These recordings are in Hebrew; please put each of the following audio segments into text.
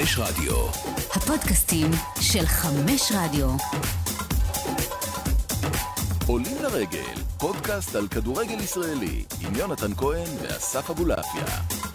חמש רדיו. הפודקאסטים של חמש רדיו. עולים לרגל, פודקאסט על כדורגל ישראלי, עם יונתן כהן ואסף אבולעפיה.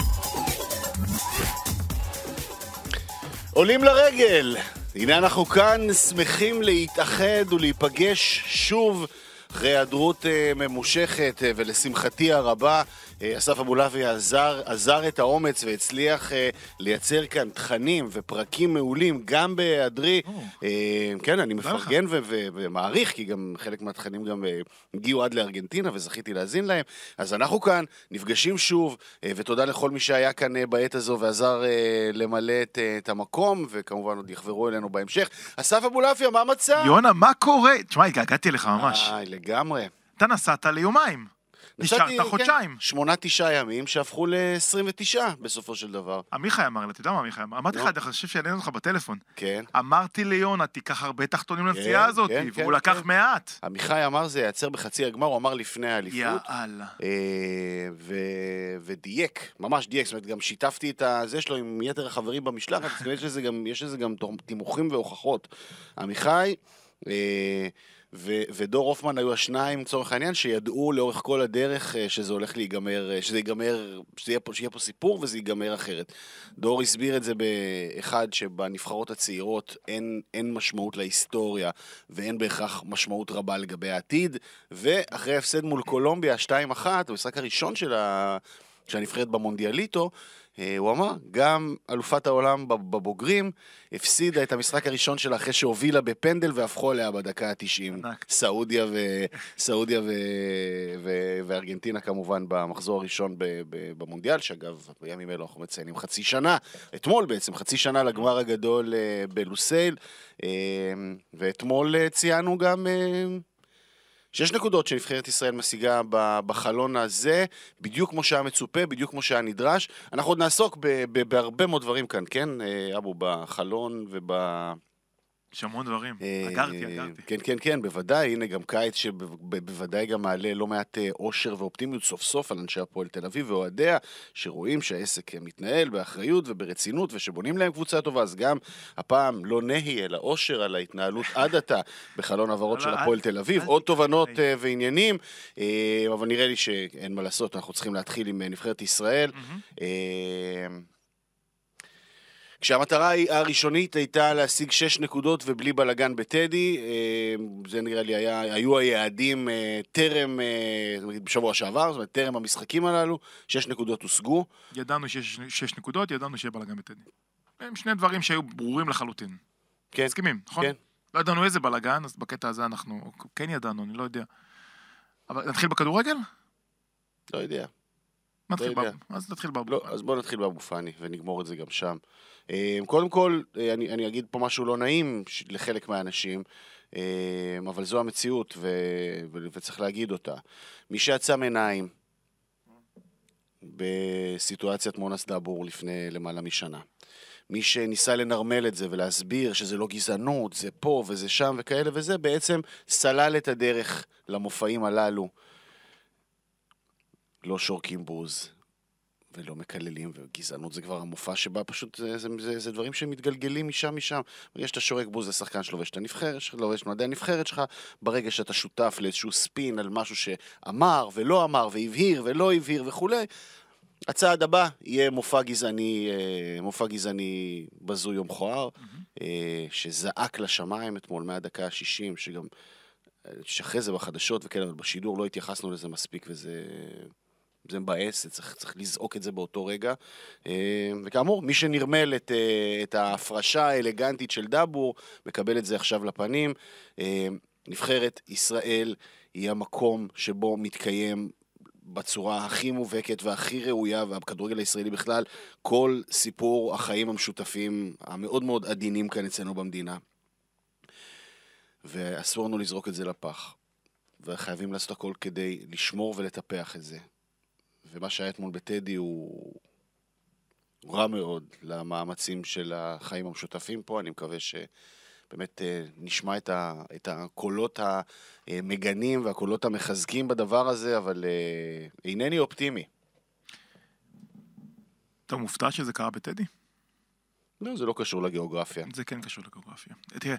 עולים לרגל, הנה אנחנו כאן שמחים להתאחד ולהיפגש שוב אחרי היעדרות ממושכת, ולשמחתי הרבה אסף אבולעפיה עזר את האומץ והצליח לייצר כאן תכנים ופרקים מעולים גם בהיעדרי. כן, אני מפרגן ומעריך, כי גם חלק מהתכנים גם הגיעו עד לארגנטינה וזכיתי להזין להם. אז אנחנו כאן נפגשים שוב, ותודה לכל מי שהיה כאן בעת הזו ועזר למלא את המקום, וכמובן עוד יחברו אלינו בהמשך. אסף אבולעפיה, מה מצא? יונה, מה קורה? תשמע, הגעתי לך ממש. לגמרי. אתה נסעת ליומיים. נשארת חודשיים. 8-9 ימים שהפכו ל-29 בסופו של דבר. עמיחי אמר לי, אתה יודע מה עמיחי אמר? אמרתי לך, אני חושב שעלינו אותך בטלפון. כן. אמרתי ליונה, תיקח הרבה תחתונים לנסיעה הזאת, והוא לקח מעט. עמיחי אמר זה ייצר בחצי הגמר, הוא אמר לפני האליפות. יאללה. ודייק, ממש דייק, זאת אומרת, גם שיתפתי את זה שלו עם יתר החברים במשלחת, יש לזה גם תימוכים והוכחות. עמיחי ודור הופמן היו השניים, צורך העניין, שידעו לאורך כל הדרך שזה הולך להיגמר, שיהיה פה סיפור וזה ייגמר אחרת. דור הסביר את זה באחד שבנבחרות הצעירות אין משמעות להיסטוריה, ואין בהכרח משמעות רבה לגבי העתיד, ואחרי הפסד מול קולומביה 2-1, המשחק הראשון של הנבחרת במונדיאליטו, הוא אמר, גם אלופת העולם בבוגרים הפסידה את המשחק הראשון שלה אחרי שהובילה בפנדל והפכו עליה בדקה ה-90. סעודיה וארגנטינה כמובן במחזור הראשון במונדיאל, שאגב בימים אלו אנחנו מציינים חצי שנה, אתמול בעצם חצי שנה לגמר הגדול בלוסייל, ואתמול ציינו גם 6 נקודות שנבחרת ישראל משיגה בחלון הזה, בדיוק כמו שהיה מצופה, בדיוק כמו שהיה נדרש. אנחנו עוד נעסוק בהרבה מאוד דברים כאן, כן? אבו, בחלון יש המון דברים, אגרתי. כן, בוודאי, הנה גם קיץ שבוודאי גם מעלה לא מעט אושר ואופטימיות סוף סוף על אנשי הפועל תל אביב ואוהדיה, שרואים שהעסק מתנהל באחריות וברצינות ושבונים להם קבוצה טובה, אז גם הפעם לא נהי אלא אושר על ההתנהלות עד עתה בחלון העברות של הפועל תל אביב, עוד תובנות ועניינים, אבל נראה לי שאין מה לעשות, אנחנו צריכים להתחיל עם נבחרת ישראל. כשהמטרה הראשונית הייתה להשיג 6 נקודות ובלי בלגן בטדי, זה נראה לי היו היעדים טרם, בשבוע שעבר, זאת אומרת טרם המשחקים הללו, 6 נקודות הושגו. ידענו שיש 6 נקודות, ידענו שיהיה בלגן בטדי. הם שני דברים שהיו ברורים לחלוטין. כן. מסכימים, נכון? כן. לא ידענו איזה בלגן, אז בקטע הזה אנחנו כן ידענו, אני לא יודע. אבל נתחיל בכדורגל? לא יודע. אז נתחיל באבו פאני. אז בואו נתחיל באבו פאני ונגמור את זה גם שם. קודם כל, אני אגיד פה משהו לא נעים לחלק מהאנשים, אבל זו המציאות וצריך להגיד אותה. מי שיצא עיניים בסיטואציית מונס דאבור לפני למעלה משנה, מי שניסה לנרמל את זה ולהסביר שזה לא גזענות, זה פה וזה שם וכאלה וזה, בעצם סלל את הדרך למופעים הללו. לא שורקים בוז ולא מקללים, וגזענות זה כבר המופע שבה פשוט זה דברים שמתגלגלים משם. יש את השורק בוז לשחקן שלו, ויש את הנבחרת שלך, ויש מועדי הנבחרת שלך, ברגע שאתה שותף לאיזשהו ספין על משהו שאמר ולא אמר, והבהיר ולא הבהיר וכו', הצעד הבא יהיה מופע גזעני בזוי ומכוער, שזעק לשמיים אתמול מהדקה ה-60, שגם שאחרי זה בחדשות וכאלה, אבל בשידור לא התייחסנו לזה מספיק, וזה מבאס, צריך לזעוק את זה באותו רגע. וכאמור, מי שנרמל את ההפרשה האלגנטית של דאבור, מקבל את זה עכשיו לפנים. נבחרת ישראל היא המקום שבו מתקיים בצורה הכי מובהקת והכי ראויה, והכדורגל הישראלי בכלל, כל סיפור החיים המשותפים המאוד מאוד עדינים כאן אצלנו במדינה. ואסור לנו לזרוק את זה לפח. וחייבים לעשות הכל כדי לשמור ולטפח את זה. ומה שהיה אתמול בטדי הוא רע מאוד למאמצים של החיים המשותפים פה. אני מקווה שבאמת נשמע את הקולות המגנים והקולות המחזקים בדבר הזה, אבל אינני אופטימי. אתה מופתע שזה קרה בטדי? לא, זה לא קשור לגיאוגרפיה. זה כן קשור לגיאוגרפיה. תראה,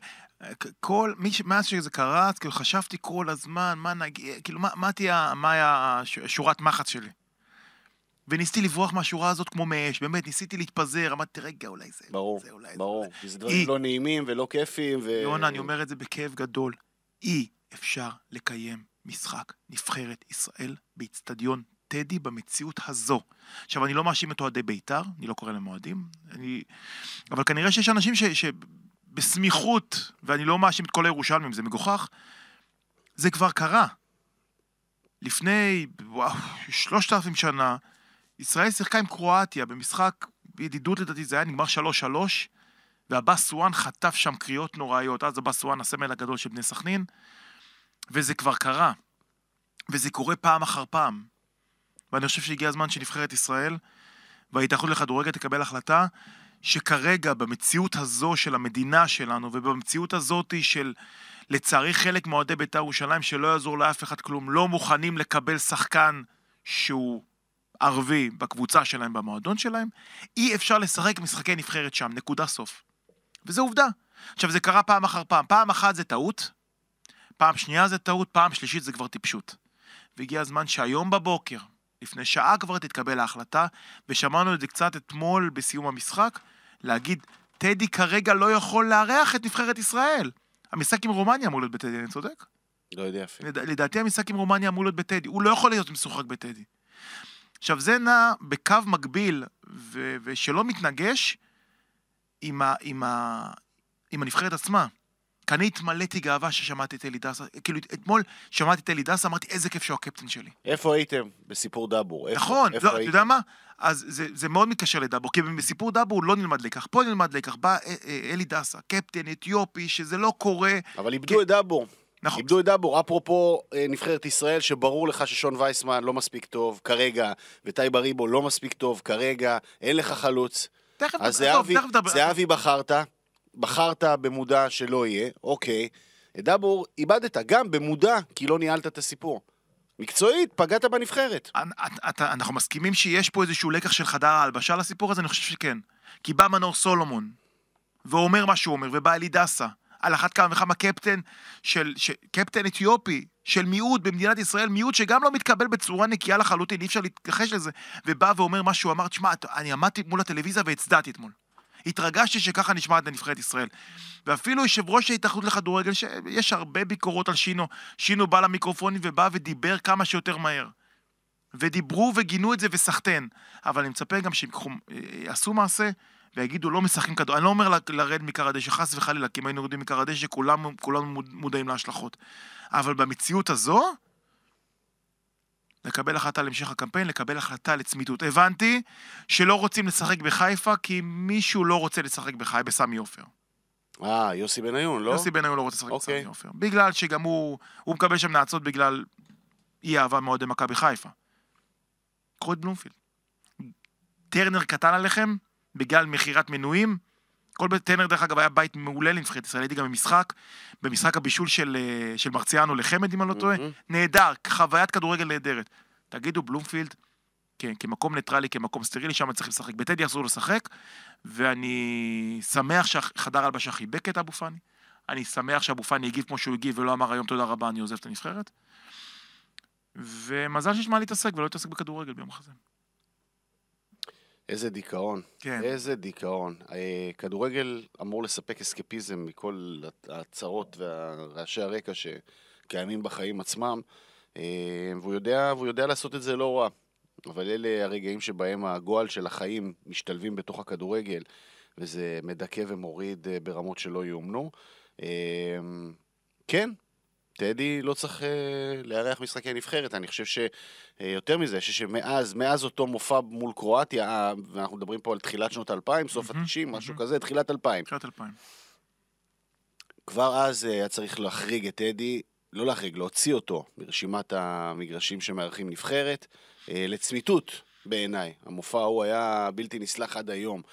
מאז שזה קרה, כאילו חשבתי כל הזמן, מה היה שורת מחץ שלי. וניסיתי לברוח מהשורה הזאת כמו מאש, באמת, ניסיתי להתפזר, אמרתי, רגע, אולי זה. ברור. זה דברים לא נעימים ולא כיפים. יונה, אני אומר את זה בכאב גדול. אי אפשר לקיים משחק נבחרת ישראל באצטדיון טדי במציאות הזו. עכשיו, אני לא מאשים את אוהדי בית"ר, אני לא קורא להם אוהדים, אבל כנראה שיש אנשים שבסמיכות, ואני לא מאשים את כל הירושלמים, זה מגוחך, זה כבר קרה. לפני 3,000 שנה, ישראל שיחקה עם קרואטיה במשחק ידידות, לדעתי זה היה נגמר 3-3, והבא סואן חטף שם קריאות נוראיות, אז הבא סואן הסמל הגדול של בני סכנין, וזה כבר קרה, וזה קורה פעם אחר פעם, ואני חושב שהגיע הזמן שנבחרת ישראל, וההתאחדות לכדורגל תקבל החלטה, שכרגע במציאות הזו של המדינה שלנו, ובמציאות הזאת של, לצערי חלק מאוהדי בית"ר ירושלים, שלא יעזור לאף אחד כלום, לא מוכנים לקבל שחקן שהוא ערבי בקבוצה שלהם, במועדון שלהם, אי אפשר לשחק משחקי נבחרת שם, נקודה סוף. וזה עובדה. עכשיו, זה קרה פעם אחר פעם. פעם אחת זה טעות, פעם שנייה זה טעות, פעם שלישית זה כבר טיפשות. והגיע הזמן שהיום בבוקר, לפני שעה כבר תתקבל ההחלטה, ושמענו את זה קצת אתמול בסיום המשחק, להגיד, טדי כרגע לא יכול לארח את נבחרת ישראל. המשחק עם רומניה אמור להיות בטדי, אני צודק? לא יודע אפילו. לדעתי המשחק עם רומניה אמור להיות בטדי, הוא לא יכול להיות משוחק בטדי. עכשיו זה נע בקו מקביל, ושלא מתנגש עם הנבחרת עצמה. כי אני התמלאתי גאווה ששמעתי את אלי דסה, כאילו אתמול שמעתי את אלי דסה, אמרתי איזה כיף שהוא הקפטן שלי. איפה הייתם? בסיפור דאבור. נכון, אתה יודע מה? אז זה מאוד מתקשר לדאבור, כי בסיפור דאבור לא נלמד לקח, פה נלמד לקח, בא אלי דסה, קפטן אתיופי, שזה לא קורה. אבל איבדו את דאבור. נכון. איבדו את דאבור, אפרופו נבחרת ישראל, שברור לך ששון וייסמן לא מספיק טוב כרגע, וטייב אריבו לא מספיק טוב כרגע, אין לך חלוץ. אז זהבי בחרת במודע שלא יהיה, אוקיי. את דאבור איבדת גם במודע, כי לא ניהלת את הסיפור. מקצועית, פגעת בנבחרת. אנחנו מסכימים שיש פה איזשהו לקח של חדר ההלבשה לסיפור הזה, אני חושב שכן. כי בא מנור סולומון, ואומר מה שהוא אומר, ובא אלי דסה, על אחת כמה וכמה קפטן אתיופי, של מיעוט במדינת ישראל, מיעוט שגם לא מתקבל בצורה נקייה לחלוטין, אי אפשר להתכחש לזה, ובא ואומר מה שהוא אמר, תשמע, אני עמדתי מול הטלוויזיה והצדעתי אתמול. התרגשתי שככה נשמעת לנבחרת ישראל. ואפילו יושב ראש ההתאחדות לכדורגל, שיש הרבה ביקורות על שינו בא למיקרופונים ובא ודיבר כמה שיותר מהר. ודיברו וגינו את זה וסחטן. אבל אני מצפה גם שהם יעשו מעשה, ויגידו לא משחקים כדורגל. אני לא אומר לרד מקר הדשא, חס וחלילה, כי אם היינו יורדים מקר הדשא, כולם מודעים להשלכות. אבל במציאות הזו, לקבל החלטה להמשך הקמפיין, לקבל החלטה לצמיתות. הבנתי שלא רוצים לשחק בחיפה, כי מישהו לא רוצה לשחק בחיפה, בסמי עופר. יוסי בניון, לא? יוסי בניון לא רוצה לשחק בסמי עופר. בגלל שגם הוא מקבל שם נעצות בגלל אי אהבה מאוד למכבי בחיפה. קחו את בלומפילד. טרנר קטן עליכם, בגלל מחירת מנויים. טרנר דרך אגב היה בית מעולה לנבחרת ישראל, הייתי גם במשחק הבישול של מרציאנו לחמד, אם אני לא טועה. נהדר, חוויית כדורגל נהדרת. תגידו בלומפילד, כמקום ניטרלי, כמקום סטרילי, שם צריך לשחק. בטדי יחזור לשחק, ואני שמח שחדר הלבשה חיבק את אבו פאני. אני שמח שאבו פאני הגיב כמו שהוא הגיב, ולא אמר היום תודה רבה, אני עוזב את הנבחרת. ומזל שיש מה להתעסק, ולא להתעסק בכדורגל ביום הזה. איזה דיכאון, כן. איזה דיכאון. כדורגל אמור לספק אסקפיזם מכל הצרות והרעשי הרקע שקיימים בחיים עצמם, והוא יודע לעשות את זה לא רע. אבל אלה הרגעים שבהם הגועל של החיים משתלבים בתוך הכדורגל, וזה מדכא ומוריד ברמות שלא יאומנו. כן, טדי לא צריך לארח משחקי נבחרת. אני חושב שיותר מזה, שמאז אותו מופע מול קרואטיה, ואנחנו מדברים פה על תחילת שנות 2000, סוף ה-90, משהו כזה, תחילת 2000. תחילת 2000. כבר אז היה צריך להחריג את טדי, לא להחריג, להוציא אותו ברשימת המגרשים שמארחים נבחרת, לצמיתות בעיניי. המופע הוא היה בלתי נסלח עד היום.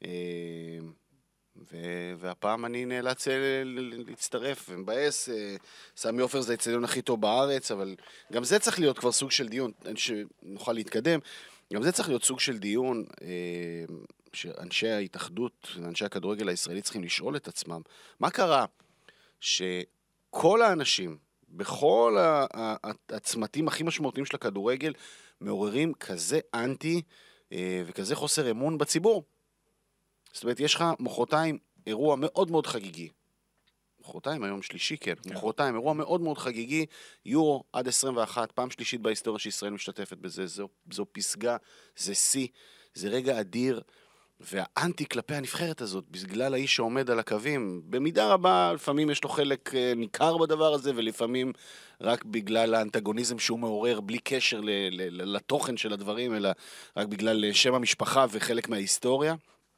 והפעם אני נאלץ להצטרף ומבאס. סמי עופר זה האצטדיון הכי טוב בארץ, אבל גם זה צריך להיות כבר סוג של דיון שנוכל להתקדם. גם זה צריך להיות סוג של דיון, שאנשי ההתאחדות, אנשי הכדורגל הישראלי צריכים לשאול את עצמם, מה קרה שכל האנשים, בכל הצמתים הכי משמעותיים של הכדורגל, מעוררים כזה אנטי וכזה חוסר אמון בציבור? זאת אומרת, יש לך מחרתיים אירוע מאוד מאוד חגיגי. מחרתיים, היום שלישי, כן. מחרתיים, אירוע מאוד מאוד חגיגי, יורו עד 21, פעם שלישית בהיסטוריה שישראל משתתפת בזה, זו פסגה, זה שיא, זה רגע אדיר, והאנטי כלפי הנבחרת הזאת, בגלל האיש שעומד על הקווים, במידה רבה, לפעמים יש לו חלק ניכר בדבר הזה, ולפעמים רק בגלל האנטגוניזם שהוא מעורר, בלי קשר לתוכן של הדברים, אלא רק בגלל שם המשפחה וחלק מההיסטוריה.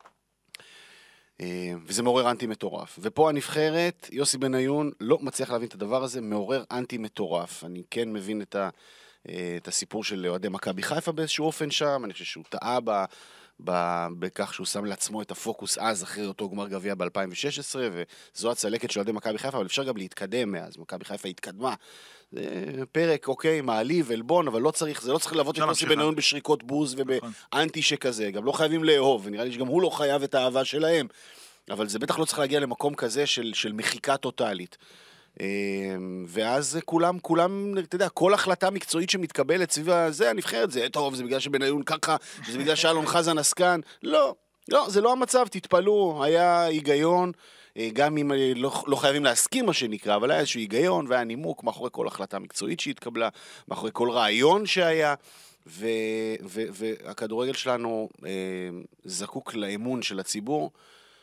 וזה מעורר אנטי מטורף. ופה הנבחרת, יוסי בניון לא מצליח להבין את הדבר הזה, מעורר אנטי מטורף. אני כן מבין את הסיפור של אוהדי מכבי חיפה באיזשהו אופן שם, אני חושב שהוא טעה בכך שהוא שם לעצמו את הפוקוס אז, אחרי אותו גמר גביע ב-2016, וזו הצלקת של אוהדי מכבי חיפה, אבל אפשר גם להתקדם מאז, מכבי חיפה התקדמה. זה פרק, אוקיי, מעליב, אלבון, אבל זה לא צריך לעבוד את יוסי בניון בשריקות בוז ובאנטי שכזה, גם לא חייבים לאהוב, ונראה לי שגם הוא לא חייב את האהבה שלהם, אבל זה בטח לא צריך להגיע למקום כזה של מחיקה טוטלית. ואז כולם, אתה יודע, כל החלטה מקצועית שמתקבלת סביב זה, הנבחרת, זה טוב, זה בגלל שבניון ככה, זה בגלל שאלון חזן עסקן, לא, זה לא המצב, תתפלו, היה היגיון, גם אם לא חייבים להסכים מה שנקרא, אבל היה איזשהו היגיון, והיה נימוק מאחורי כל החלטה מקצועית שהתקבלה, מאחורי כל רעיון שהיה, והכדורגל שלנו זקוק לאמון של הציבור,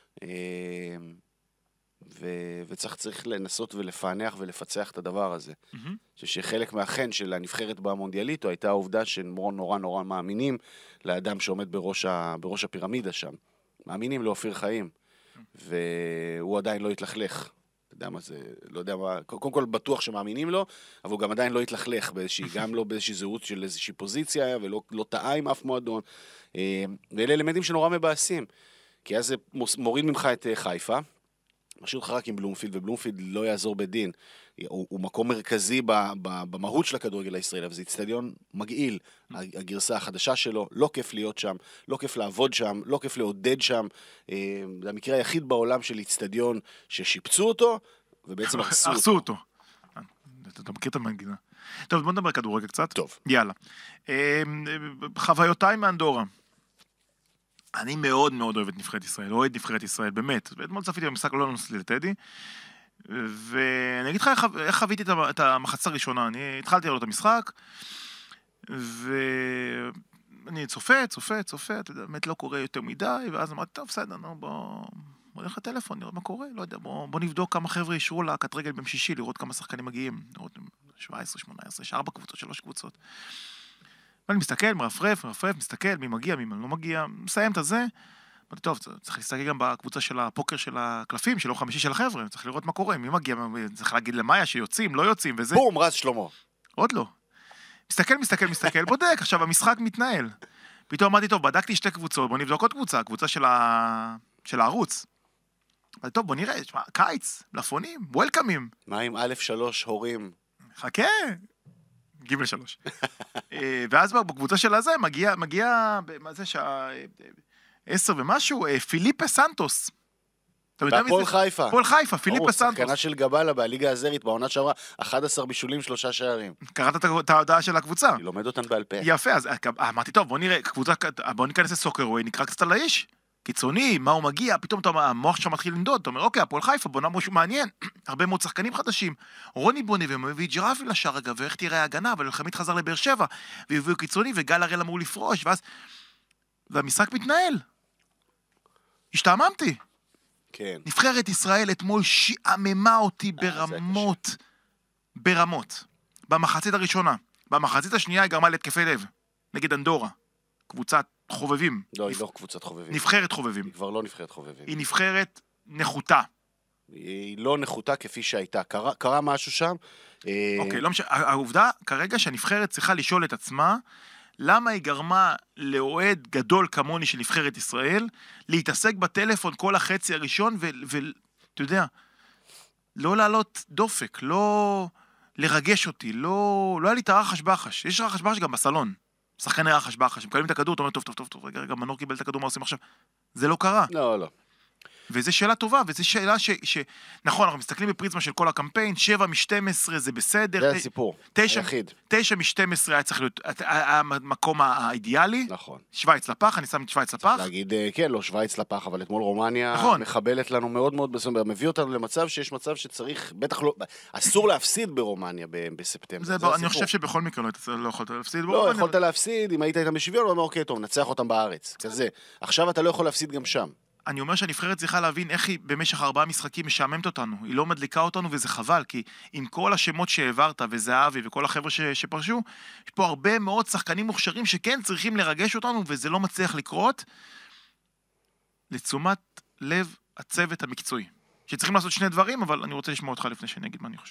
וצריך לנסות ולפענח ולפצח את הדבר הזה. שחלק מהחן של הנבחרת במונדיאלית הייתה העובדה שנורא נורא מאמינים לאדם שעומד בראש הפירמידה שם. מאמינים לאופיר חיים. והוא עדיין לא התלכלך. אתה יודע מה זה, לא יודע מה, קודם כל בטוח שמאמינים לו, אבל הוא גם עדיין לא התלכלך גם לא באיזושהי זהות של איזושהי פוזיציה, ולא טעה עם אף מועדון. ואלה אלמנטים שנורא מבאסים. כי אז זה מוריד ממך את חיפה, משאיר אותך רק עם בלומפילד, ובלומפילד לא יעזור בדין. הוא מקום מרכזי במהות של הכדורגל הישראלי, אבל זה אצטדיון מגעיל. הגרסה החדשה שלו, לא כיף להיות שם, לא כיף לעבוד שם, לא כיף לעודד שם. זה המקרה היחיד בעולם של אצטדיון ששיפצו אותו, ובעצם הרסו אותו. אתה מכיר את המנגינה. טוב, בוא נדבר כדורגל קצת. טוב. יאללה. חוויותיי מאנדורה. אני מאוד מאוד אוהב את נבחרת ישראל, אוהד נבחרת ישראל, באמת. ואתמול צפיתי במשחק לא נוסלי לטדי, ואני אגיד לך איך חוויתי את המחצה הראשונה. אני התחלתי לראות את המשחק, ואני צופה, אתה יודע, באמת לא קורה יותר מדי, ואז אמרתי, טוב, בסדר, בוא נלך לטלפון, נראה מה קורה, לא יודע, בוא נבדוק כמה חבר'ה אישרו לה קט רגל במשישי, לראות כמה שחקנים מגיעים, לראות 17, 18, 4 קבוצות, 3 קבוצות. ואני מסתכל, מרפרף, מסתכל, מי מגיע, מי לא מגיע, מסיים את זה. אמרתי, טוב, צריך להסתכל גם בקבוצה של הפוקר של הקלפים, של יום חמישי של החבר'ה, צריך לראות מה קורה, מי מגיע, צריך להגיד למאיה שיוצאים, לא יוצאים, וזה. בום, רז שלמה. עוד לא. מסתכל, בודק, עכשיו המשחק מתנהל. פתאום אמרתי, טוב, בדקתי 2 קבוצות, בוא נבדוק עוד קבוצה, קבוצה של הערוץ. אמרתי, טוב, בוא נראה, קיץ, מלפונים, וולקאמים. מה עם א' 3 הורים? חכה. ג' 3. ואז בקבוצה של הזה מגיע, מה זה שעה 10 ומשהו, פיליפה סנטוס. פועל חיפה. פועל חיפה, פיליפה סנטוס. שחקנה של גבלה בליגה הזרית, בעונה שעברה, 11 בישולים, 3 שערים. קראת את ההודעה של הקבוצה? אני לומד אותן בעל פה. יפה, אז אמרתי, טוב, בוא נראה, בוא ניכנס לסוקרווי, נקרא קצת על האיש. קיצוני, מה הוא מגיע, פתאום המוח שם מתחיל לנדוד, אתה אומר, אוקיי, הפועל חיפה, בוא נאמר משהו מעניין, הרבה מאוד שחקנים חדשים, רוני בוני ומביא ג'רפי לשער אגב, ואיך תראה ההגנה, אבל חמית חזר לבאר שבע, והביאו קיצוני, וגל הראל אמור לפרוש, והמשחק מתנהל. השתעממתי. כן. נבחרת ישראל אתמול שעממה אותי ברמות, במחצית הראשונה, במחצית השנייה היא גרמה להתקפי לב, נגד אנדורה, קבוצת חובבים. לא, היא לא קבוצת חובבים. נבחרת חובבים. היא כבר לא נבחרת חובבים. היא נבחרת נחותה. היא לא נחותה כפי שהייתה. קרה משהו שם. אוקיי, לא משנה. העובדה כרגע שהנבחרת צריכה לשאול את עצמה, למה היא גרמה לאוהד גדול כמוני של נבחרת ישראל, להתעסק בטלפון כל החצי הראשון, ואתה יודע, לא לעלות דופק, לא לרגש אותי, לא היה לי את הרחש בחש. יש רחש בחש גם בסלון. שחקני רחש בחש, מקבלים את הכדור, אתה אומר, טוב, רגע, מנור קיבל את הכדור, מה עושים עכשיו? זה לא קרה. לא. וזו שאלה טובה, וזו שאלה נכון, אנחנו מסתכלים בפריזמה של כל הקמפיין, 7 מ-12 זה בסדר. זה הסיפור, היחיד. 9 מ-12 היה צריך להיות המקום האידיאלי. נכון. שוויץ לפח, אני שם את שוויץ לפח. להגיד, כן, לא שוויץ לפח, אבל אתמול רומניה נכון. מחבלת לנו מאוד מאוד, מביא אותנו למצב שיש מצב שצריך, בטח לא, אסור להפסיד ברומניה בספטמבר. אני חושב שבכל מקרה לא יכולת להפסיד ברומניה. לא, יכולת להפסיד, אם היית איתם בשוויון, הוא אומר, אוקיי, טוב, נצח אותם בארץ. כזה. עכשיו אתה לא יכול להפסיד גם שם. אני אומר שהנבחרת צריכה להבין איך היא במשך 4 משחקים משעממת אותנו. היא לא מדליקה אותנו וזה חבל, כי עם כל השמות שהעברת וזהבי וכל החבר'ה שפרשו, יש פה הרבה מאוד שחקנים מוכשרים שכן צריכים לרגש אותנו וזה לא מצליח לקרות. לתשומת לב הצוות המקצועי. שצריכים לעשות 2 דברים, אבל אני רוצה לשמוע אותך לפני שאני אגיד מה אני חושב.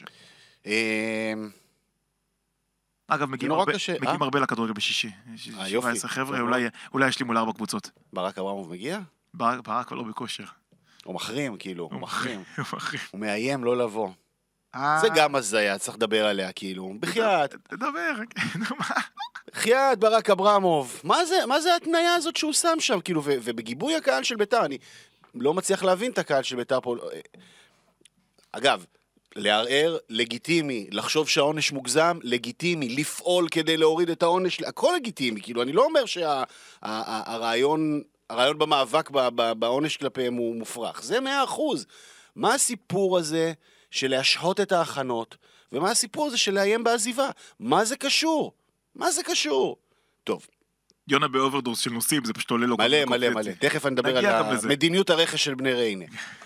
אגב, מגיעים הרבה לכדורגל בשישי. יופי. 17 חבר'ה, אולי יש לי מול 4 קבוצות. ברק אברמוב מגיע? ברק לא בכושר. הוא מחרים, כאילו, הוא מחרים. הוא מאיים לא לבוא. זה גם הזיה, צריך לדבר עליה, כאילו. בחייאת. תדבר, בחייאת, ברק אברמוב. מה זה התניה הזאת שהוא שם שם, כאילו, ובגיבוי הקהל של ביתר, אני לא מצליח להבין את הקהל של ביתר פה. אגב, לערער, לגיטימי, לחשוב שהעונש מוגזם, לגיטימי, לפעול כדי להוריד את העונש, הכל לגיטימי, כאילו, אני לא אומר שהרעיון במאבק בעונש כלפיהם הוא מופרך. זה 100%. מה הסיפור הזה של להשהות את ההכנות, ומה הסיפור הזה של לאיים בעזיבה? מה זה קשור? מה זה קשור? טוב. יונה באוברדורס של נוסעים, זה פשוט עולה לו. מלא. תכף אני מדבר על מדיניות הרכש של בני ריינה.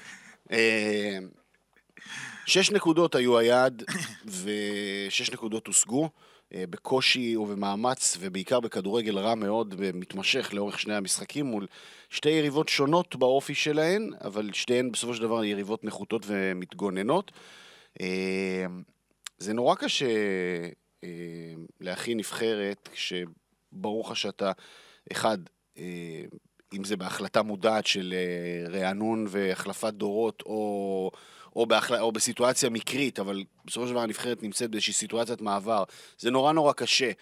6 נקודות היו היעד, ו6 נקודות הושגו. בקושי ובמאמץ, ובעיקר בכדורגל רע מאוד ומתמשך לאורך 2 המשחקים, מול 2 יריבות שונות באופי שלהן, אבל שתיהן בסופו של דבר יריבות נחותות ומתגוננות. זה נורא קשה להכין נבחרת, שברור לך שאתה, אחד, אם זה בהחלטה מודעת של רענון והחלפת דורות, או בסיטואציה מקרית, אבל בסופו של דבר הנבחרת נמצאת באיזושהי סיטואציית מעבר. זה נורא קשה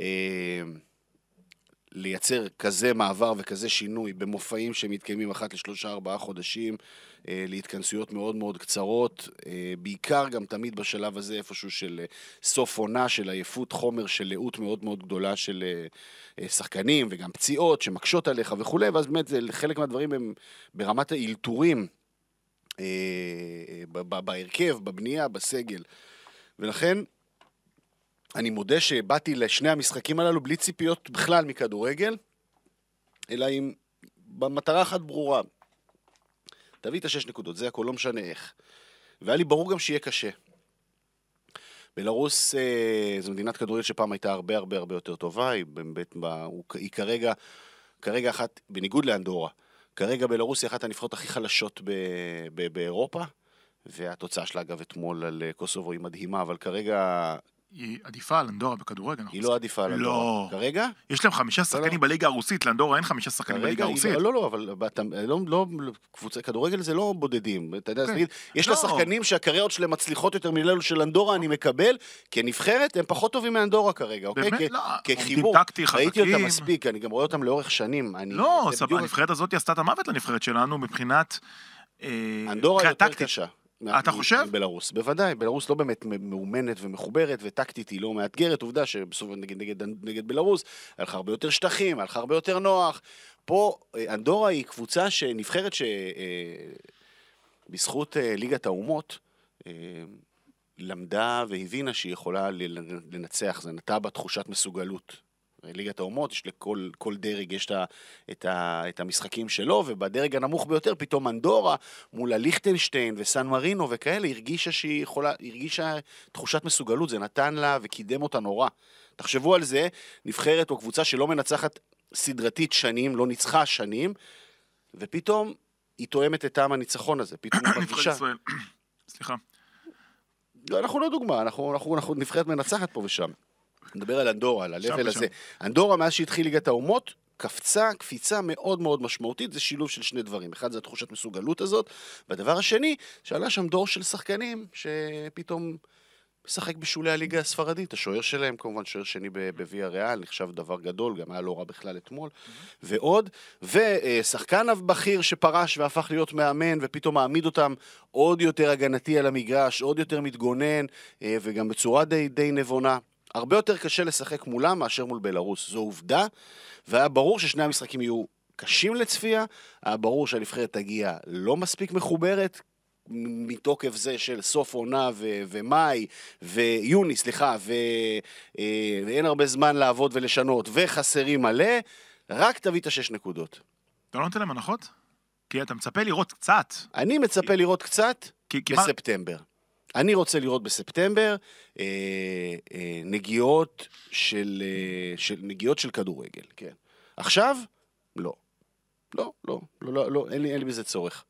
לייצר כזה מעבר וכזה שינוי במופעים שמתקיימים 1 ל3-4 חודשים, להתכנסויות מאוד מאוד קצרות, בעיקר גם תמיד בשלב הזה איפשהו של סוף עונה, של עייפות חומר, של לאות מאוד מאוד גדולה של שחקנים, וגם פציעות שמקשות עליך וכו', ואז באמת חלק מהדברים הם ברמת האילתורים, בהרכב, בבנייה, בסגל. ולכן אני מודה שבאתי לשני המשחקים הללו בלי ציפיות בכלל מכדורגל, אלא עם במטרה אחת ברורה. תביא את 6 נקודות, זה הכל, לא משנה איך. והיה לי ברור גם שיהיה קשה. בלרוס זו מדינת כדורגל שפעם הייתה הרבה יותר טובה, היא כרגע אחת, בניגוד לאנדורה, כרגע בלרוס היא אחת הנבחרות הכי חלשות באירופה, והתוצאה שלה אגב אתמול על קוסובו היא מדהימה, אבל כרגע היא עדיפה על אנדורה בכדורגל. היא לא עדיפה על אנדורה. לא. כרגע? יש להם 5 שחקנים בליגה הרוסית, לאנדורה אין 5 שחקנים בליגה הרוסית. לא, אבל קבוצה, כדורגל זה לא בודדים. אתה יודע, יש לה שחקנים שהקריירות שלהם מצליחות יותר מללו של אנדורה, אני מקבל, כי הנבחרת הם פחות טובים מאנדורה כרגע, אוקיי? באמת? לא. כחיבור. ראיתי אותם מספיק, אני גם רואה אותם לאורך שנים. לא, הנבחרת הזאת עשתה את המוות לנבחרת שלנו מבחינת אנדורה יותר קשה. אתה חושב? בלרוס, בוודאי, בלרוס לא באמת מאומנת ומחוברת וטקטית היא לא מאתגרת, עובדה שבסוף נגד בלרוס היה לך הרבה יותר שטחים, היה לך הרבה יותר נוח. פה אנדורה היא קבוצה שנבחרת שבזכות ליגת האומות למדה והבינה שהיא יכולה לנצח, זה נטע בה תחושת מסוגלות. ליגת האומות, יש לכל דרג יש את המשחקים שלו, ובדרג הנמוך ביותר פתאום אנדורה מול ליכטנשטיין וסן מרינו וכאלה, הרגישה תחושת מסוגלות, זה נתן לה וקידם אותה נורא. תחשבו על זה, נבחרת או קבוצה שלא מנצחת סדרתית שנים, לא ניצחה שנים, ופתאום היא תואמת את טעם הניצחון הזה, פתאום היא מרגישה. סליחה. לא, אנחנו לא דוגמה, אנחנו נבחרת מנצחת פה ושם. נדבר על אנדורה, על הלבל הזה. אנדורה, מאז שהתחיל ליגת האומות, קפיצה מאוד מאוד משמעותית, זה שילוב של 2 דברים. אחד זה התחושת מסוגלות הזאת, והדבר השני, שעלה שם דור של שחקנים, שפתאום משחק בשולי הליגה הספרדית, השוער שלהם כמובן, שוער שני בוויה ריאל, נחשב דבר גדול, גם היה לא רע בכלל אתמול, ועוד, ושחקן בכיר שפרש והפך להיות מאמן, ופתאום מעמיד אותם עוד יותר הגנתי על המגרש, עוד יותר מתגונן, וגם בצורה די נבונה. הרבה יותר קשה לשחק מולם מאשר מול בלרוס, זו עובדה, והיה ברור ששני המשחקים יהיו קשים לצפייה, היה ברור שהנבחרת תגיע לא מספיק מחוברת, מתוקף זה של סוף עונה ומאי ויוני, סליחה, ואין הרבה זמן לעבוד ולשנות, וחסרים מלא, רק תביא את 6 נקודות. אתה לא נותן להם הנחות? כי אתה מצפה לראות קצת. אני מצפה לראות קצת בספטמבר. אני רוצה לראות בספטמבר נגיעות של כדורגל, כן. עכשיו? לא. לא, אין לי בזה צורך.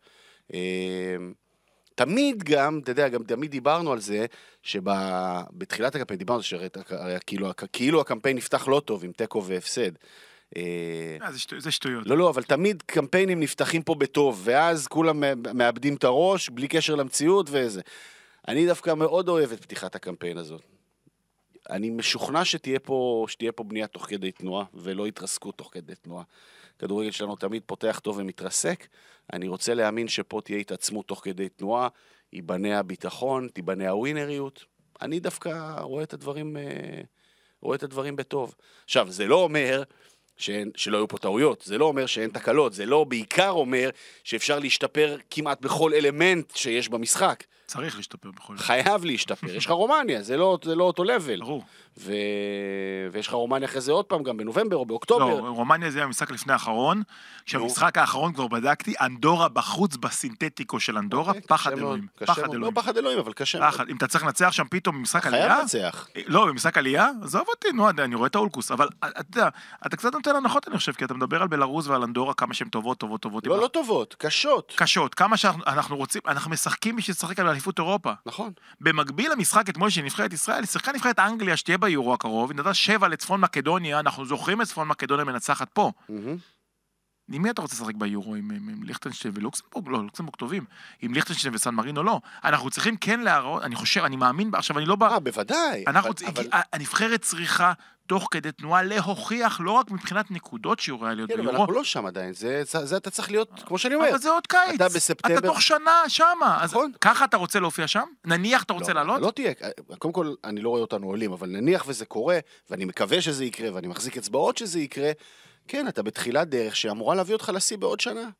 תמיד גם, אתה יודע, גם תמיד דיברנו על זה, שבתחילת הקמפיין דיברנו, כאילו הקמפיין נפתח לא טוב עם טקו והפסד. זה שטויות. לא, אבל תמיד קמפיינים נפתחים פה בטוב, ואז כולם מאבדים את הראש, בלי קשר למציאות וזה. אני דווקא מאוד אוהב את פתיחת הקמפיין הזאת. אני משוכנע שתהיה פה בנייה תוך כדי תנועה, ולא יתרסקו תוך כדי תנועה. כדורגל שלנו תמיד פותח טוב ומתרסק. אני רוצה להאמין שפה תהיה התעצמות תוך כדי תנועה, ייבנה הביטחון, תיבנה הווינריות. אני דווקא רואה את הדברים בטוב. עכשיו, זה לא אומר שלא היו פה טעויות, זה לא אומר שאין תקלות, זה לא בעיקר אומר שאפשר להשתפר כמעט בכל אלמנט שיש במשחק. צריך להשתפר בכל אלמנט. חייב להשתפר. יש לך רומניה, זה לא אותו לבל. ברור. ויש לך רומניה אחרי זה עוד פעם, גם בנובמבר או באוקטובר. לא, רומניה זה המשחק לפני האחרון, כשהמשחק האחרון כבר בדקתי, אנדורה בחוץ בסינתטיקו של אנדורה, פחד אלוהים. לא פחד אלוהים, אבל קשה מאוד. אם אתה צריך לנצח שם פתאום במשחק עלייה... חייב לנצח. לא, במשחק עלייה, עזוב אותי, אני רואה את האולקוס, אבל אתה קצת נותן הנחות, אני חושב, כי אתה מדבר על בלרוס ועל אנדורה, כמה שהן טובות. לא טובות, קשות. קשות, כמה שאנחנו רוצים, אנחנו משחקים בשביל לשחק על אליפות אירופה. נכון. במקביל למשחק אתמול של נבחרת ישראל, שיחקה נבחרת אנגליה שתהיה ביורו הקרוב, נתנה 7 לצפון מקדוניה, אנחנו זוכרים את צפון מקדוניה מנצחת פה. עם מי אתה רוצה לשחק ביורו? עם ליכטנשטיין ולוקסמבורג? לא, לוקסמבורג טובים. עם ליכטנשטיין וסן מרינו לא. אנחנו צריכים כן להראות, אני חושב, אני מאמין, עכשיו אני לא בא... בוודאי. הנבחרת צריכה תוך כדי תנועה להוכיח, לא רק מבחינת נקודות שיעורי להיות ביורו. אבל אנחנו לא שם עדיין, זה אתה צריך להיות, כמו שאני אומר. אבל זה עוד קיץ. אתה בספטמבר. אתה תוך שנה שמה. נכון. ככה אתה רוצה להופיע שם? נניח אתה רוצה לעלות? לא תהיה. קודם כל, אני לא רואה אותנו עולים, אבל נניח וזה קורה, ואני מקווה שזה יקרה, ואני מחזיק אצבעות שזה יקרה, כן, אתה בתחילת דרך שאמורה להביא אותך לשיא בעוד שנה.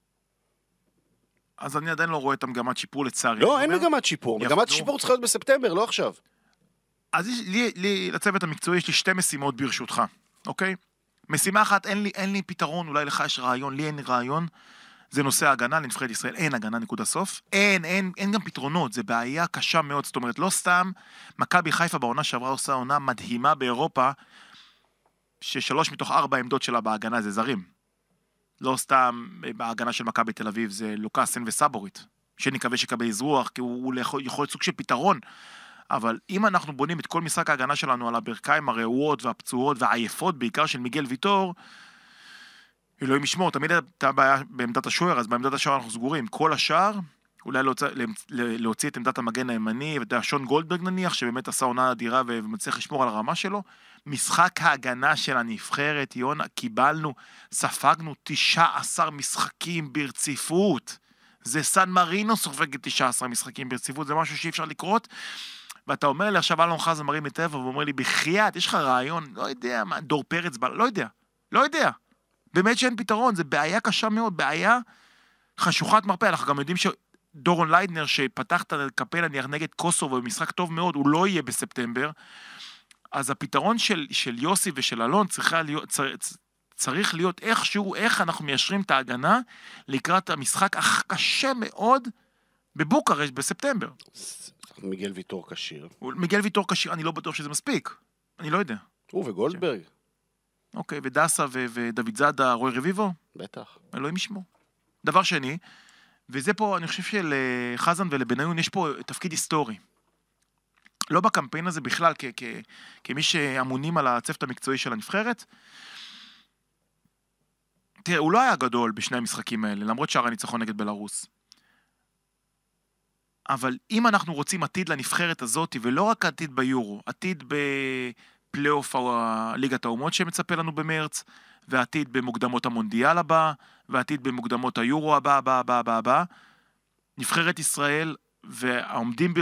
אז אני עדיין לא רואה את המגמת שיפור לצערי. לא, אין מגמת שיפור. מגמת שיפור צריכה להיות בספטמבר, לא עכשיו. אז לצוות המקצועי יש לי 2 משימות ברשותך, אוקיי? משימה אחת, אין לי פתרון, אולי לך יש רעיון, לי אין רעיון, זה נושא ההגנה לנבחרת ישראל, אין הגנה נקודה סוף, אין גם פתרונות, זה בעיה קשה מאוד, זאת אומרת, לא סתם, מכבי חיפה בעונה שעברה עושה עונה מדהימה באירופה, ש3 מתוך 4 עמדות שלה בהגנה זה זרים. לא סתם בהגנה של מכבי תל אביב זה לוקאסן וסבורית, שנקווה שקבל יזרוח, כי הוא יכול להיות סוג של פתרון, אבל אם אנחנו בונים את כל משחק ההגנה שלנו על הברכיים הרעועות והפצועות והעייפות, בעיקר של מיגל ויטור, אלוהים ישמור, תמיד הייתה בעיה בעמדת השוער, אז בעמדת השוער אנחנו סגורים. כל השאר, אולי להוציא את עמדת המגן הימני, ושון גולדברג נניח, שבאמת עשה עונה אדירה ומצליח לשמור על הרמה שלו. משחק ההגנה של הנבחרת, יונה, קיבלנו, ספגנו 19 משחקים ברציפות. זה סן מרינו סופגת 19 משחקים ברציפות, זה משהו שאי אפשר לקרות. ואתה אומר לי, עכשיו אלון חזן מרים את טבע, ואומר לי, בחייאת, יש לך רעיון, לא יודע, מה, דור פרץ, לא יודע. באמת שאין פתרון, זה בעיה קשה מאוד, בעיה חשוכת מרפא. אנחנו גם יודעים שדורון ליידנר, שפתח את הקמפיין נגד קוסובו, במשחק טוב מאוד, הוא לא יהיה בספטמבר. אז הפתרון של יוסי ושל אלון צריך להיות איכשהו, איך אנחנו מיישרים את ההגנה, לקראת המשחק הקשה מאוד, בבוקרשט בספטמבר. מיגל ויטור קשיר. מיגל ויטור קשיר, אני לא בטוח שזה מספיק. אני לא יודע. הוא וגולדברג. אוקיי, ודסה ודוד זאדה, רוי רביבו? בטח. אלוהים ישמור. דבר שני, וזה פה, אני חושב שלחזן ולבניון יש פה תפקיד היסטורי. לא בקמפיין הזה בכלל, כמי שאמונים על הצוות המקצועי של הנבחרת. תראה, הוא לא היה גדול בשני המשחקים האלה, למרות שער הניצחון נגד בלרוס. אבל אם אנחנו רוצים עתיד לנבחרת הזאת, ולא רק עתיד ביורו, עתיד בפלייאוף ליגת האומות שמצפה לנו במרץ, ועתיד במוקדמות המונדיאל הבא, ועתיד במוקדמות היורו הבא, נבחרת ישראל והעומדים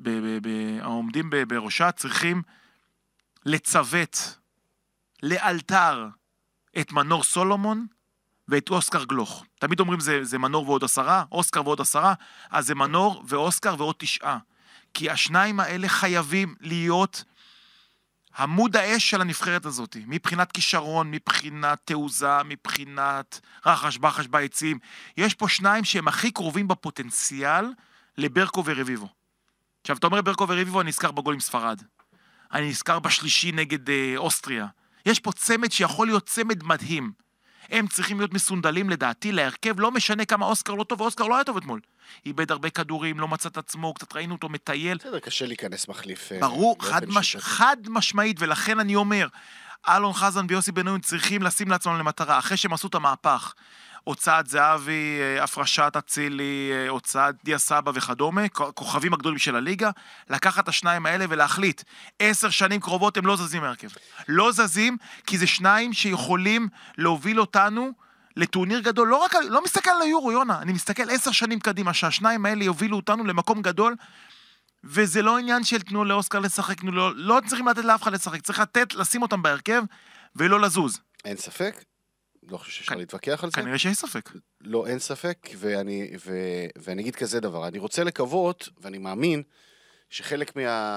בראשה צריכים לצוות לאלתר את מנור סולומון ואת אוסקר גלוך. תמיד אומרים זה מנור ועוד 10, אוסקר ועוד 10, אז זה מנור ואוסקר ועוד 9. כי השניים האלה חייבים להיות עמוד האש של הנבחרת הזאת, מבחינת כישרון, מבחינת תעוזה, מבחינת רחש בחש ביציעים. יש פה שניים שהם הכי קרובים בפוטנציאל לברקו ורביבו. עכשיו, אתה אומר ברקו ורביבו, אני נזכר בגול עם ספרד. אני נזכר בשלישי נגד אוסטריה. יש פה צמד שיכול להיות צמד מדהים. הם צריכים להיות מסונדלים לדעתי להרכב, לא משנה כמה אוסקר לא טוב, ואוסקר לא היה טוב אתמול. איבד הרבה כדורים, לא מצא את עצמו, קצת ראינו אותו מטייל. בסדר, קשה להיכנס מחליף. ברור, חד משמעית, ולכן אני אומר, אלון חזן ויוסי בן-נון צריכים לשים לעצמם למטרה, אחרי שהם עשו את המהפך, הוצאת זהבי, הפרשת אצילי, הוצאת דיה סבא וכדומה, כוכבים הגדולים של הליגה, לקחת את השניים האלה ולהחליט, 10 שנים קרובות הם לא זזים מהרכב. לא זזים, כי זה שניים שיכולים להוביל אותנו לטורניר גדול, לא מסתכל על היורו, יונה, אני מסתכל 10 שנים קדימה, שהשניים האלה יובילו אותנו למקום גדול, וזה לא עניין של תנו לאוסקר לשחק, לא צריכים לתת לאף אחד לשחק, צריך לשים אותם בהרכב ולא לזוז. אין ספק. לא חושב שאפשר להתווכח על זה. כנראה שיש ספק. לא, אין ספק, ואני אגיד כזה דבר. אני רוצה לקוות, ואני מאמין, שחלק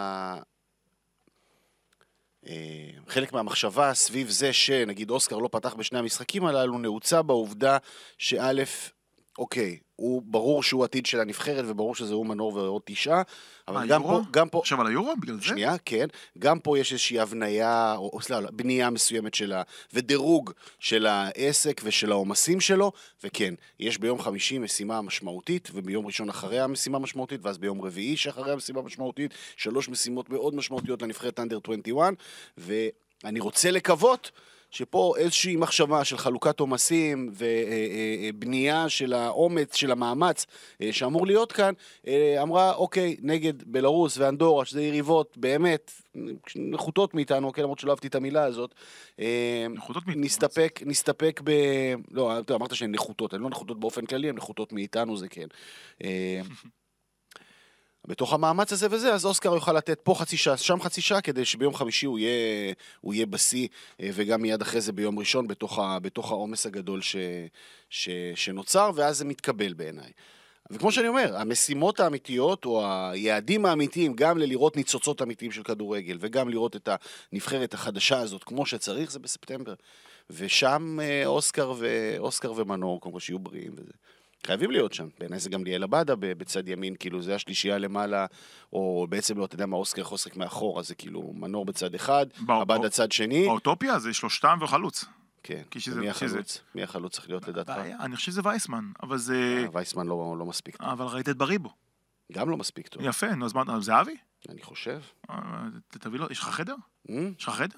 חלק מהמחשבה סביב זה שנגיד אוסקר לא פתח בשני המשחקים הללו, נעוצה בעובדה שא', אוקיי, הוא ברור שהוא עתיד של הנבחרת, וברור שזה הוא מנור ועוד 9, אבל גם פה... עכשיו על היורו, בגלל זה? שנייה, כן. גם פה יש איזושהי הבניה, או סליחה, בנייה מסוימת שלה, ודירוג של העסק ושל העומסים שלו, וכן, יש ביום חמישי משימה משמעותית, וביום ראשון אחרי המשימה משמעותית, ואז ביום רביעי שאחרי המשימה משמעותית, 3 משימות מאוד משמעותיות לנבחרת אנדר 21, ואני רוצה לקוות שפה איזושהי מחשבה של חלוקת עומסים ובנייה של האומץ, של המאמץ שאמור להיות כאן, אמרה, אוקיי, נגד בלרוס ואנדורה, שזה יריבות באמת נחותות מאיתנו, כן, למרות שלא אהבתי את המילה הזאת, נסתפק לא, אמרת שהן נחותות, הן לא נחותות באופן כללי, הן נחותות מאיתנו, זה כן. בתוך המאמץ הזה וזה, אז אוסקר יוכל לתת פה חצי שעה, שם חצי שעה, כדי שביום חמישי הוא יהיה בסי, וגם מיד אחרי זה ביום ראשון, בתוך העומס הגדול שנוצר, ואז זה מתקבל בעיניי. וכמו שאני אומר, המשימות האמיתיות, או היעדים האמיתיים, גם לראות ניצוצות אמיתיים של כדורגל, וגם לראות את הנבחרת החדשה הזאת, כמו שצריך, זה בספטמבר. ושם אוסקר ומנור, כמו שיהיו בריאים וזה. חייבים להיות שם, בעיניי זה גם ליאל עבדה בצד ימין, כאילו זה השלישייה למעלה, או בעצם לא, אתה יודע מה, אוסקר חוסק מאחור, אז זה כאילו מנור בצד אחד, עבדה צד שני. באוטופיה זה 3 וחלוץ. כן, מי החלוץ צריך להיות לדעתך? אני חושב שזה וייסמן, אבל זה... וייסמן לא מספיק טוב. אבל ראית את בריבו. גם לא מספיק טוב. יפה, נו, אז זה אבי? אני חושב. תביא לו, יש לך חדר? יש לך חדר?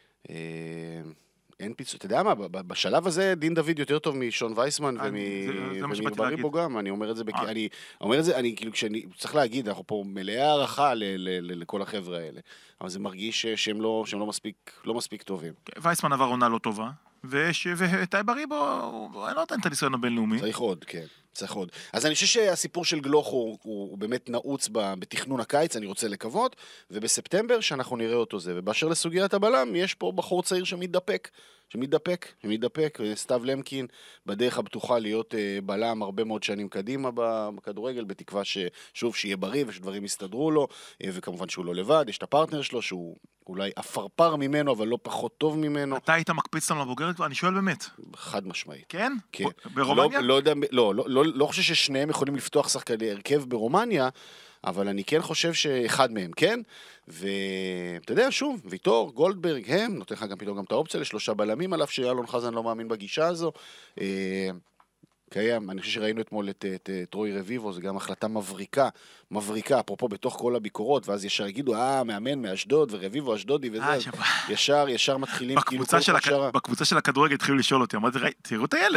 אין פיצוי, אתה יודע מה, בשלב הזה דין דוד יותר טוב משון וייסמן ומיר בריבו גם, אני אומר את זה, אני כאילו כשאני צריך להגיד, אנחנו פה מלאי הערכה לכל החבר'ה האלה, אבל זה מרגיש שהם לא מספיק טובים. וייסמן עבר עונה לא טובה, ותאי בריבו, אני לא נותן את הניסיון הבינלאומי. צריך עוד, כן. צריך עוד. אז אני חושב שהסיפור של גלוך הוא באמת נעוץ בתכנון הקיץ, אני רוצה לקוות, ובספטמבר שאנחנו נראה אותו זה. ובאשר לסוגיית הבלם, יש פה בחור צעיר שמתדפק, סתיו למקין, בדרך הבטוחה להיות בלם הרבה מאוד שנים קדימה בכדורגל, בתקווה ששוב שיהיה בריא ושדברים יסתדרו לו, וכמובן שהוא לא לבד, יש את הפרטנר שלו שהוא אולי אפרפר ממנו, אבל לא פחות טוב ממנו. אתה היית מקפיץ אותם לבוגרת? אני שואל באמת. חד משמעית. כן? כן. ברומניה? לא חושב ששניהם יכולים לפתוח שחקני הרכב ברומניה, אבל אני כן חושב שאחד מהם, כן? ואתה יודע, שוב, ויטור, גולדברג, הם, נותן לך גם פתאום גם את האופציה ל3 בלמים, עליו שאלון חזן לא מאמין בגישה הזו. קיים, אני חושב שראינו אתמול את טרוי רביבו, זה גם החלטה מבריקה, אפרופו בתוך כל הביקורות, ואז ישר יגידו, מאמן מאשדוד, ורביבו אשדודי וזה, ישר מתחילים כאילו כל הכשרה. בקבוצה של הכדורגל התחילו לשאול אותי, אמרתי, תראו את הילד,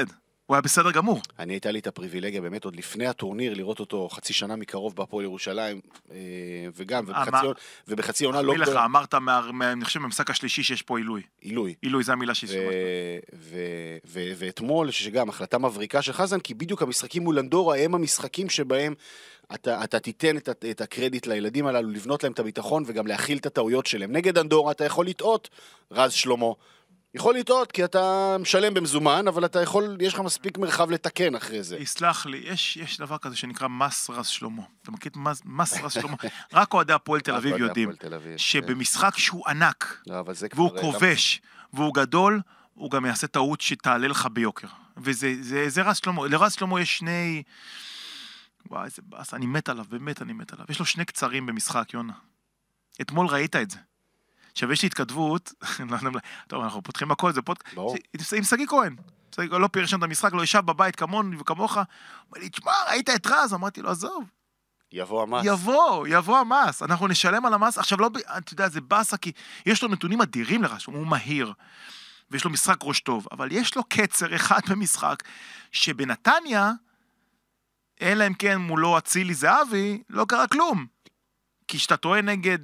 הוא היה בסדר גמור. אני הייתה לי את הפריבילגיה באמת עוד לפני הטורניר, לראות אותו חצי שנה מקרוב בהפועל ירושלים, וגם, ובחצי עונה לא... לך, אמרת, אני חושב במשחק השלישי שיש פה עילוי. עילוי, זו המילה שהיא ואתמול, שגם החלטה מבריקה של חזן, כי בדיוק המשחקים מול אנדורה הם המשחקים שבהם אתה תיתן את הקרדיט לילדים הללו, לבנות להם את הביטחון וגם להכיל את הטעויות שלהם. נגד אנדורה אתה יכול לטעות, רז שלמה. יכול לטעות, כי אתה משלם במזומן, אבל אתה יכול, יש לך מספיק מרחב לתקן אחרי זה. יסלח לי, יש דבר כזה שנקרא מס רז שלמה. אתה מכיר מס רז שלמה? רק אוהדי הפועל תל אביב יודעים, שבמשחק שהוא ענק, והוא כובש, והוא גדול, הוא גם יעשה טעות שתעלה לך ביוקר. וזה רז שלמה. לרז שלמה יש שני... וואי, איזה באס, אני מת עליו, באמת אני מת עליו. יש לו שני קצרים במשחק, יונה. אתמול ראית את זה. עכשיו יש לי התכתבות, טוב, אנחנו פותחים הכל, זה פודקאסט, עם סגי כהן, לא פירשן את המשחק, לא ישב בבית כמון וכמוך, אמר לי, תשמע, ראית את רז? אמרתי לו, עזוב. יבוא המס. יבוא המס, אנחנו נשלם על המס, עכשיו לא, אתה יודע, זה בסה, כי יש לו נתונים אדירים לרז, הוא מהיר, ויש לו משחק ראש טוב, אבל יש לו קצר אחד במשחק, שבנתניה, אלא אם כן מולו אצילי זהבי, לא קרה כלום. כי כשאתה טועה נגד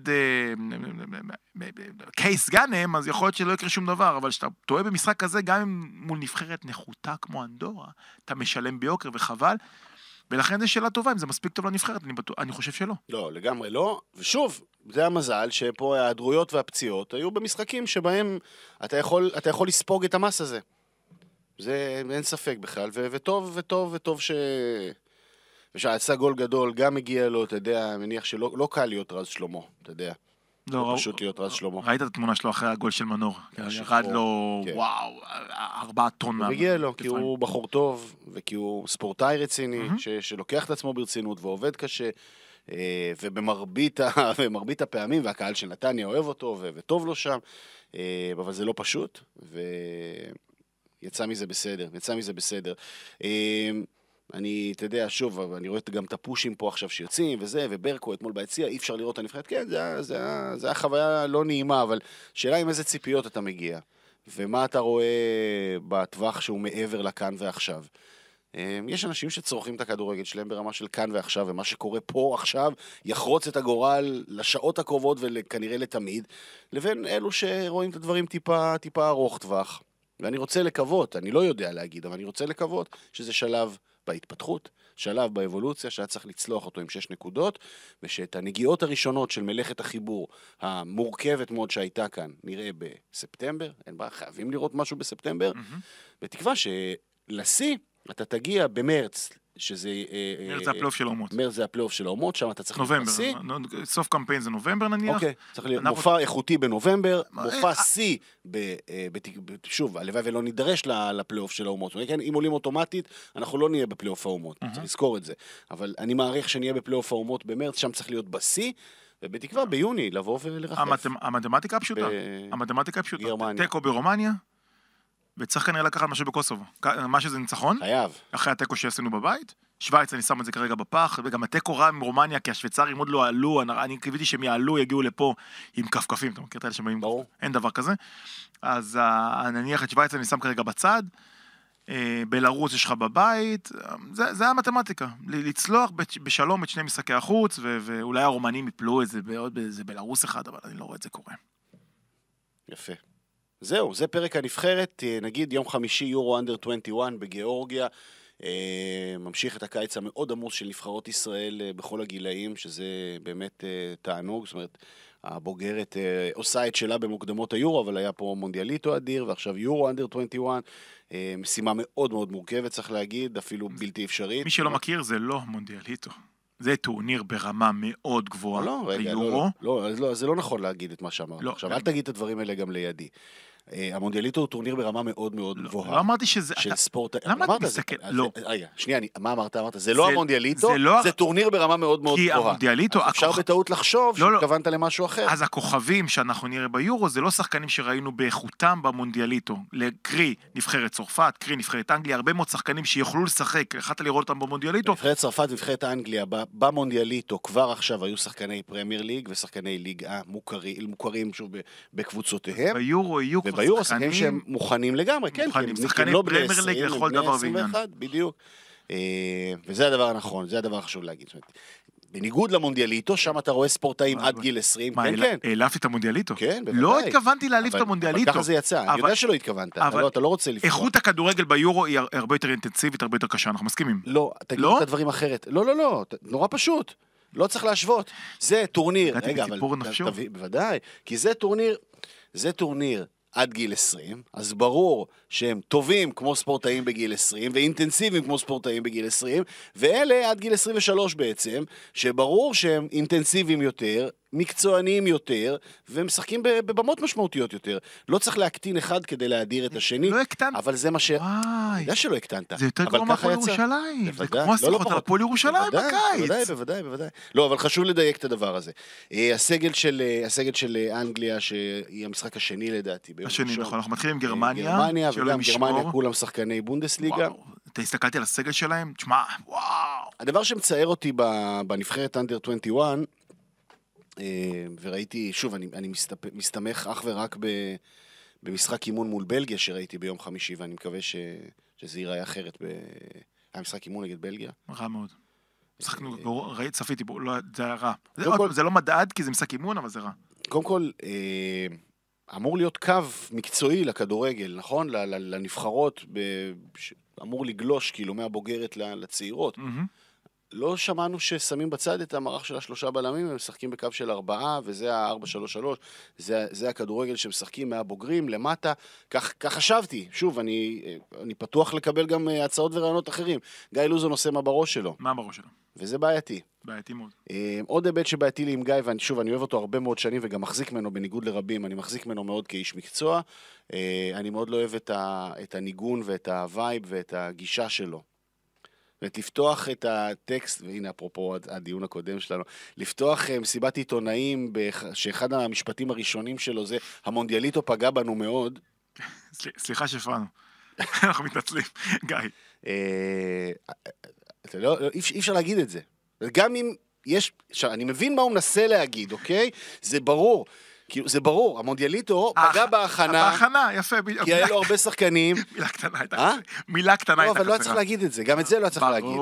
קייס גאנם, אז יכול להיות שלא יקרה שום דבר, אבל כשאתה טועה במשחק כזה, גם מול נבחרת נחותה כמו אנדורה, אתה משלם ביוקר וחבל, ולכן זו שאלה טובה, אם זה מספיק טוב לנבחרת, אני חושב שלא. לא, לגמרי לא, ושוב, זה המזל שפה ההיעדרויות והפציעות היו במשחקים שבהם אתה יכול לספוג את המס הזה. זה אין ספק בכלל, וטוב ושעשה גול גדול, גם הגיע לו, אתה יודע, מניח שלא קל להיות רז שלמה, אתה יודע. לא פשוט להיות רז שלמה. ראית את התמונה שלו אחרי הגול של מנור? ירד לו, וואו, 4 טון. הוא הגיע לו, כי הוא בחור טוב, וכי הוא ספורטאי רציני, שלוקח את עצמו ברצינות ואובד קשה, ובמרבית הפעמים, והקהל של נתניה אוהב אותו, וטוב לו שם, אבל זה לא פשוט, ויצא מזה בסדר. אתה יודע, שוב, אני רואה גם את הפושים פה עכשיו שיוצאים, וזה, וברקו אתמול ביציע, אי אפשר לראות את הנבחרת, כן, זה היה חוויה לא נעימה, אבל שאלה עם איזה ציפיות אתה מגיע, ומה אתה רואה בטווח שהוא מעבר לכאן ועכשיו. יש אנשים שצורכים את הכדורגל שלהם ברמה של כאן ועכשיו, ומה שקורה פה עכשיו יחרוץ את הגורל לשעות הקרובות וכנראה לתמיד, לבין אלו שרואים את הדברים טיפה ארוך טווח. ואני רוצה לקוות, אני לא יודע להגיד, אבל אני רוצה לקוות שזה שלב בהתפתחות, שלב באבולוציה, שהיה צריך לצלוח אותו עם 6 נקודות, ושאת הנגיעות הראשונות של מלאכת החיבור, המורכבת מאוד שהייתה כאן, נראה בספטמבר, אין בעיה, חייבים לראות משהו בספטמבר, בתקווה שלסי אתה תגיע במרץ, שזה... מרץ זה הפלייאוף של האומות. מרץ זה הפלייאוף של האומות, שם אתה צריך לסי. נובמבר, סוף קמפיין זה נובמבר נניח. אוקיי, צריך להיות מופע איכותי בנובמבר, מופע סי, שוב, הלוואי ולא נידרש לפלייאוף של האומות. אם עולים אוטומטית, אנחנו לא נהיה בפלייאוף האומות, צריך לזכור את זה. אבל אני מעריך שנהיה בפלייאוף האומות במרץ, שם צריך להיות בסי, ובתקווה ביוני לבוא ולרחף. המתמטיקה הפשוטה. תיקו ברומניה. וצריך כנראה לקחת משהו בקוסובו. מה שזה ניצחון? חייב. אחרי התיקו שעשינו בבית. שוויץ, אני שם את זה כרגע בפח, וגם התיקו רע מרומניה, כי השוויצרים עוד לא עלו, אני קיוויתי שהם יעלו, יגיעו לפה עם כפכפים, אתה מכיר את האלה שבאים? ברור. אין דבר כזה. אז נניח את שוויץ אני שם כרגע בצד, בלרוס יש לך בבית, זה המתמטיקה. לצלוח בשלום את 2 משחקי החוץ, ואולי הרומנים יפלו איזה בלרוס אחד, אבל אני לא רואה את זה קורה. יפה. זהו, זה פרק הנבחרת, נגיד יום חמישי יורו אנדר 21 בגיאורגיה, ממשיך את הקיץ המאוד עמוס של נבחרות ישראל בכל הגילאים, שזה באמת תענוג, זאת אומרת, הבוגרת עושה את שלה במוקדמות היורו, אבל היה פה מונדיאליטו אדיר, ועכשיו יורו אנדר 21, משימה מאוד מאוד מורכבת, צריך להגיד, אפילו בלתי אפשרית. מי שלא מכיר זה לא מונדיאליטו. זה טורניר ברמה מאוד גבוהה. לא, רגע, לא, זה לא נכון להגיד את מה שאמרת. עכשיו, אל תגיד את הדברים האלה גם לידי. המונדיאליטו הוא טורניר ברמה מאוד מאוד גבוהה. לא אמרתי שזה... של ספורט... למה אתה מסתכל? לא. רגע, שנייה, מה אמרת? זה לא המונדיאליטו, זה טורניר ברמה מאוד מאוד גבוהה. כי המונדיאליטו... אפשר בטעות לחשוב שהתכוונת למשהו אחר. אז הכוכבים שאנחנו נראה ביורו, זה לא שחקנים שראינו באיכותם במונדיאליטו. קרי נבחרת צרפת, קרי נבחרת אנגליה, הרבה מאוד שחקנים שיוכלו לשחק, יכולת לראות אותם במונדיאליטו. נבחרת צרפת ונבחרת אנגליה, במונדיאליטו כבר עכשיו היו שחקני פרמייר ליג ושחקני ליגה מוכרים שוב בקבוצותיהם. ביורו יהיו וביורו שחקנים שהם מוכנים לגמרי, כן, שחקני פרמייר ליג לכל דבר ועניין. בדיוק. וזה הדבר הנכון, זה הדבר החשוב להגיד. בניגוד למונדיאליטו, שם אתה רואה ספורטאים עד גיל 20, כן, כן. העלפתי את המונדיאליטו? כן, בוודאי. לא התכוונתי להעליף את המונדיאליטו. אבל ככה זה יצא, אני יודע שלא התכוונת, אתה לא רוצה לפתוח. איכות הכדורגל ביורו היא הרבה יותר אינטנסיבית, הרבה יותר קשה, אנחנו מסכימים. לא, תגיד את הדברים אחרת. לא, נורא פשוט. לא צריך להשוות. זה טורניר. רגע, אבל בוודאי, כי זה טורניר עד גיל 20, אז ברור שהם טובים כמו ספורטאים בגיל 20, ואינטנסיביים כמו ספורטאים בגיל 20, ואלה עד גיל 23 בעצם, שברור שהם אינטנסיביים יותר, מקצועניים יותר, והם משחקים בבמות משמעותיות יותר. לא צריך להקטין אחד כדי להדיר את השני, לא הקטנת. אבל זה מה ש... אני יודע שלא הקטנת. זה יותר כמו מהפועל ירושלים. זה כמו השיחות על הפועל ירושלים בקיץ. בוודאי. לא, אבל חשוב לדייק את הדבר הזה. הסגל של אנגליה, שהיא המשחק השני לדעתי. השני, נכון. אנחנו מתחילים עם גרמניה. גרמניה, וגם גרמניה כולם שחקני בונדסליגה. אתה הסתכלתי על הסגל שלהם? תשמע, וואו. הדבר שמצער אותי בנבחרת אנדר 21, וראיתי, שוב, אני מסתמך אך ורק במשחק אימון מול בלגיה שראיתי ביום חמישי, ואני מקווה שזה ייראה אחרת במשחק אימון נגד בלגיה. רע מאוד. צפיתי בו, זה היה רע. זה לא מדעד כי זה משחק אימון, אבל זה רע. קודם כל, אמור להיות קו מקצועי לכדורגל, נכון? לנבחרות, אמור לגלוש כאילו מהבוגרת לצעירות. לא שמענו ששמים בצד את המערך של 3 בלמים, הם משחקים בקו של 4, וזה ה-4-3-3, זה הכדורגל שמשחקים מהבוגרים למטה, כך חשבתי. שוב, אני פתוח לקבל גם הצעות ורעיונות אחרים. גיא לוזון עושה מה בראש שלו. מה בראש שלו? וזה בעייתי. בעייתי מאוד. עוד היבט שבעייתי לי עם גיא, ושוב, אני אוהב אותו הרבה מאוד שנים, וגם מחזיק ממנו בניגוד לרבים, אני מחזיק ממנו מאוד כאיש מקצוע, אני מאוד לא אוהב את הניגון ואת הווייב ואת הגישה שלו. לפתוח את הטקסט, והנה אפרופו הדיון הקודם שלנו, לפתוח מסיבת עיתונאים, שאחד המשפטים הראשונים שלו זה, המונדיאליטו פגע בנו מאוד. סליחה שפרנו, אנחנו מתנצלים, גיא. אי אפשר להגיד את זה. גם אם יש, אני מבין מה הוא מנסה להגיד, אוקיי? זה ברור. כאילו, זה ברור, המונדיאליטו פגע בהכנה. בהכנה, יפה. כי היה לו הרבה שחקנים. מילה קטנה הייתה. מילה קטנה הייתה. לא, אבל לא צריך להגיד את זה. גם את זה לא צריך להגיד.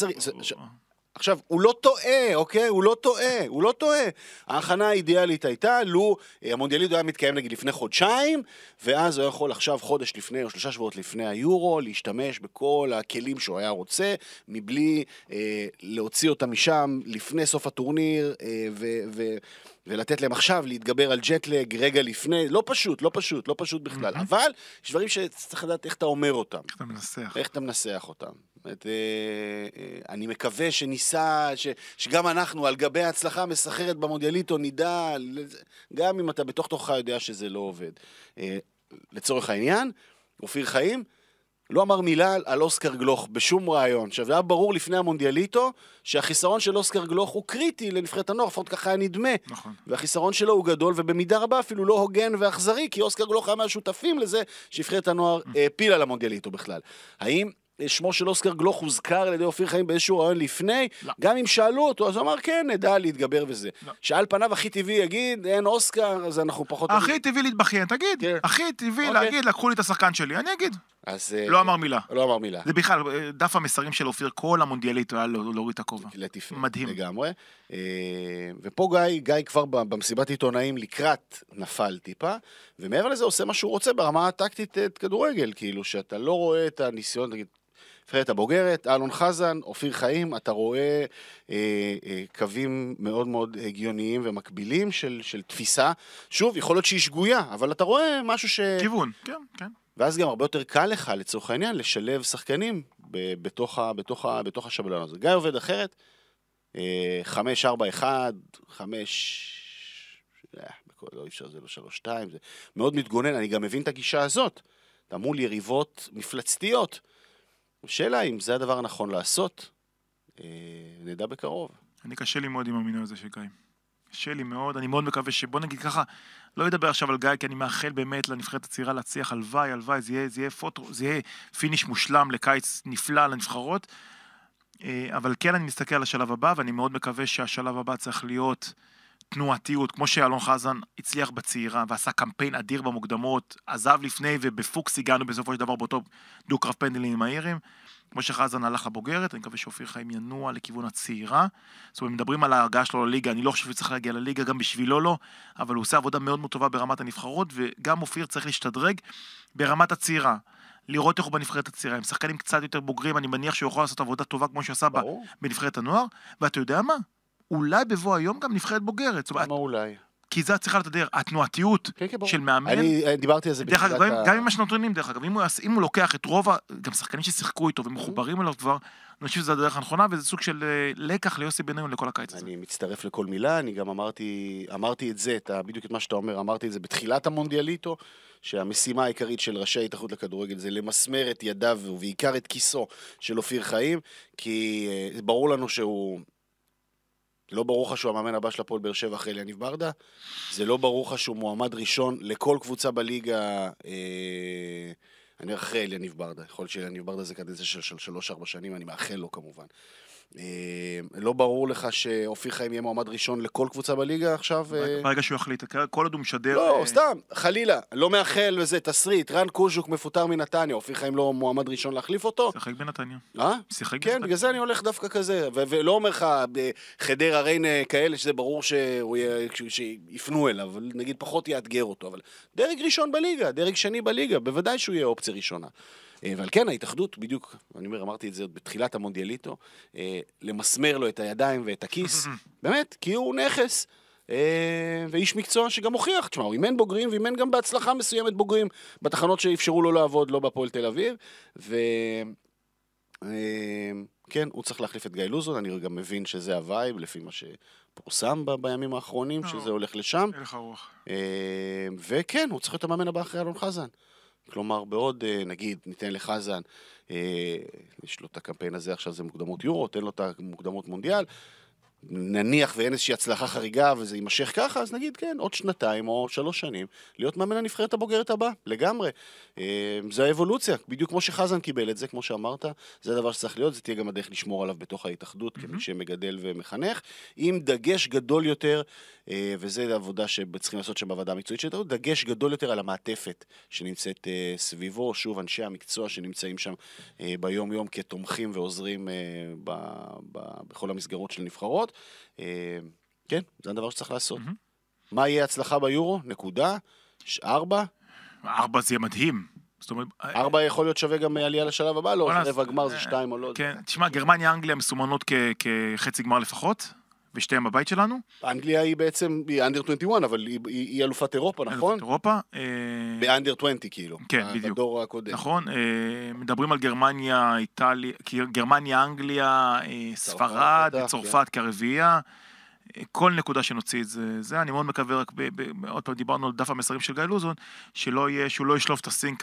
עכשיו, הוא לא טועה, אוקיי? הוא לא טועה. ההכנה האידיאלית הייתה, לו המונדיאליטו היה מתקיים נגיד לפני חודשיים, ואז הוא יכול עכשיו חודש לפני או 3 שבועות לפני היורו, להשתמש בכל הכלים שהוא היה רוצה, מבלי להוציא אותם משם לפני סוף הטורניר, ולתת להם עכשיו להתגבר על ג'טלג רגע לפני, לא פשוט בכלל, אבל יש דברים שצריך לדעת איך אתה אומר אותם. איך אתה מנסח אותם. אני מקווה שניסה, שגם אנחנו על גבי ההצלחה מסחרת במונדיאליטו נדע, גם אם אתה בתוך תוכך יודע שזה לא עובד. לצורך העניין, אופיר חיים לא אמר מילה על אוסקר גלוך בשום רעיון. עכשיו, היה ברור לפני המונדיאליטו שהחיסרון של אוסקר גלוך הוא קריטי לנבחרת הנוער, לפחות ככה היה נדמה. נכון. והחיסרון שלו הוא גדול, ובמידה רבה אפילו לא הוגן ואכזרי, כי אוסקר גלוך היה מהשותפים לזה שנבחרת הנוער פילה למונדיאליטו בכלל. האם שמו של אוסקר גלוך הוזכר על ידי אופיר חיים באיזשהו רעיון לפני? לא. גם אם שאלו אותו, אז הוא אמר, כן, נדע להתגבר וזה. לא. שעל פניו הכי טבעי יגיד, אין אוסקר, אז אנחנו פחות... הכי טבעי להתבכיין, תגיד. כן. הכי טבעי להגיד, לקחו לי את השחקן שלי, אני אגיד. אז... לא אמר מילה. לא אמר מילה. זה בכלל, דף המסרים של אופיר, כל המונדיאלית היה להוריד את הכובע. מדהים. לגמרי. ופה גיא כבר במסיבת עיתונאים לקראת נפל טיפה, ומעבר לזה עושה מה שהוא רוצה ברמה הטקטית את כדורגל, כאילו שאתה לא רואה את הניסיון, נגיד, נבחרת הבוגרת, אלון חזן, אופיר חיים, אתה רואה קווים מאוד מאוד הגיוניים ומקבילים של תפיסה. שוב, יכול להיות שהיא שגויה, אבל אתה רואה משהו כיוון, כן, כן. ואז גם הרבה יותר קל לך, לצורך העניין, לשלב שחקנים בתוך השבלון הזה. גיא עובד אחרת, 5-4-1, 5... לא אפשר, זה לא 3-2, זה מאוד מתגונן, אני גם מבין את הגישה הזאת. אתה מול יריבות מפלצתיות. שאלה אם זה הדבר הנכון לעשות, נדע בקרוב. אני קשה לי מאוד עם המינוי הזה של גיא. קשה לי מאוד, אני מאוד מקווה שבוא נגיד ככה, לא ידבר עכשיו על גיא, כי אני מאחל באמת לנבחרת הצעירה להצליח, הלוואי, זה יהיה פיניש מושלם לקיץ נפלא לנבחרות, אבל כן אני מסתכל על השלב הבא, ואני מאוד מקווה שהשלב הבא צריך להיות תנועתיות, כמו שאלון חזן הצליח בצעירה, ועשה קמפיין אדיר במוקדמות, עזב לפני ובפוקס הגענו בסופו של דבר באותו דו-קרב פנדלים עם האירים, כמו שחזן הלך לבוגרת, אני מקווה שאופיר חיים ינוע לכיוון הצעירה, זאת אומרת, מדברים על ההרגעה שלו לליגה, אני לא חושב שצריך להגיע לליגה, גם בשבילו לא, אבל הוא עושה עבודה מאוד מאוד טובה ברמת הנבחרות, וגם אופיר צריך להשתדרג ברמת הצעירה, לראות איך הוא בנבחרת הצעירה, עם שחקנים קצת יותר בוגרים, אני מניח שהוא יכול לעשות עבודה טובה כמו שעשה בנבחרת הנוער, ואתה יודע מה? אולי בבוא היום גם נבחרת בוגרת. מה אולי? כי זה צריכה לתדר, התנועתיות של מאמן. אני דיברתי על זה דרך אגב, גם עם השנתונים, דרך אגב, אם הוא לוקח את רוב, גם שחקנים ששיחקו איתו ומחוברים אליו כבר, אני חושב שזה הדרך הנכונה, וזה סוג של לקח ליוסי בניון לכל הקיץ הזה. אני מצטרף לכל מילה, אני גם אמרתי את זה, בדיוק את מה שאתה אומר, אמרתי את זה בתחילת המונדיאליטו, שהמשימה העיקרית של ראשי ההתאחדות לכדורגל זה למסמר את ידיו ובעיקר את כיסו של אופיר חיים, כי ברור לנו שהוא... לא ברור לך שהוא המאמן הבא של הפועל באר שבע אחרי אליניב ברדה, זה לא ברור לך שהוא מועמד ראשון לכל קבוצה בליגה, אני אחרי אליניב ברדה, יכול להיות שאליניב ברדה זה קדנציה של 3-4 שנים, אני מאחל לו כמובן. לא ברור לך שאופיר חיים יהיה מועמד ראשון לכל קבוצה בליגה עכשיו? ברגע שהוא יחליט, כל עוד הוא משדר... לא, סתם, חלילה, לא מאחל וזה תסריט, רן קוז'וק מפוטר מנתניה, אופיר חיים לא מועמד ראשון להחליף אותו? שיחק בנתניה. כן, בגלל זה אני הולך דווקא כזה, ולא אומר לך חדרה ריינה כאלה, שזה ברור שיפנו אליו, אבל נגיד פחות יאתגר אותו, אבל דרג ראשון בליגה, דרג שני בליגה, בוודאי שהוא יהיה אופציה ראשונה. אבל כן, ההתאחדות, בדיוק, אני אומר, אמרתי את זה עוד בתחילת המונדיאליטו, למסמר לו את הידיים ואת הכיס, באמת, כי הוא נכס, ואיש מקצוע שגם הוכיח, תשמע, הוא אימן בוגרים, ואימן גם בהצלחה מסוימת בוגרים, בתחנות שאפשרו לו לעבוד, לא בפועל תל אביב, כן, הוא צריך להחליף את גיא לוזון, אני גם מבין שזה הווייב, לפי מה שפורסם בימים האחרונים, שזה הולך לשם, וכן, הוא צריך להיות המאמן הבא אחרי אלון חזן. כלומר, בעוד, נגיד, ניתן לחזן, יש לו את הקמפיין הזה, עכשיו זה מוקדמות יורו, תן לו את המוקדמות מונדיאל, נניח ואין איזושהי הצלחה חריגה וזה יימשך ככה, אז נגיד, כן, עוד 2 או 3 שנים, להיות מאמן הנבחרת הבוגרת הבא, לגמרי. זה האבולוציה, בדיוק כמו שחזן קיבל את זה, כמו שאמרת, זה הדבר שצריך להיות, זה תהיה גם הדרך לשמור עליו בתוך ההתאחדות, כמי שמגדל ומחנך, עם דגש גדול יותר, וזה העבודה שצריכים לעשות שם בוועדה המקצועית שלנו, דגש גדול יותר על המעטפת שנמצאת סביבו, שוב, אנשי המקצוע שנמצאים שם ביום יום כתומכים ועוזרים בכל המסגרות של נבחרות. כן, זה הדבר שצריך לעשות. מה יהיה הצלחה ביורו? נקודה? 4? 4 זה יהיה מדהים. 4 יכול להיות שווה גם עלייה לשלב הבא, לא, רבע גמר זה 2 או לא. כן, תשמע, גרמניה, אנגליה מסומנות כחצי גמר לפחות, ושתיהם בבית שלנו. אנגליה היא בעצם, היא אנדר 21, אבל היא אלופת אירופה, נכון? אלופת אירופה. באנדר 20 כאילו. כן, בדיוק. בדור הקודם. נכון, מדברים על גרמניה, איטליה, גרמניה, אנגליה, ספרד, צרפת כרביעייה. כל נקודה שנוציא את זה, אני מאוד מקווה, רק עוד פעם דיברנו על דף המסרים של גיא לוזון, שהוא לא ישלוף את הסינק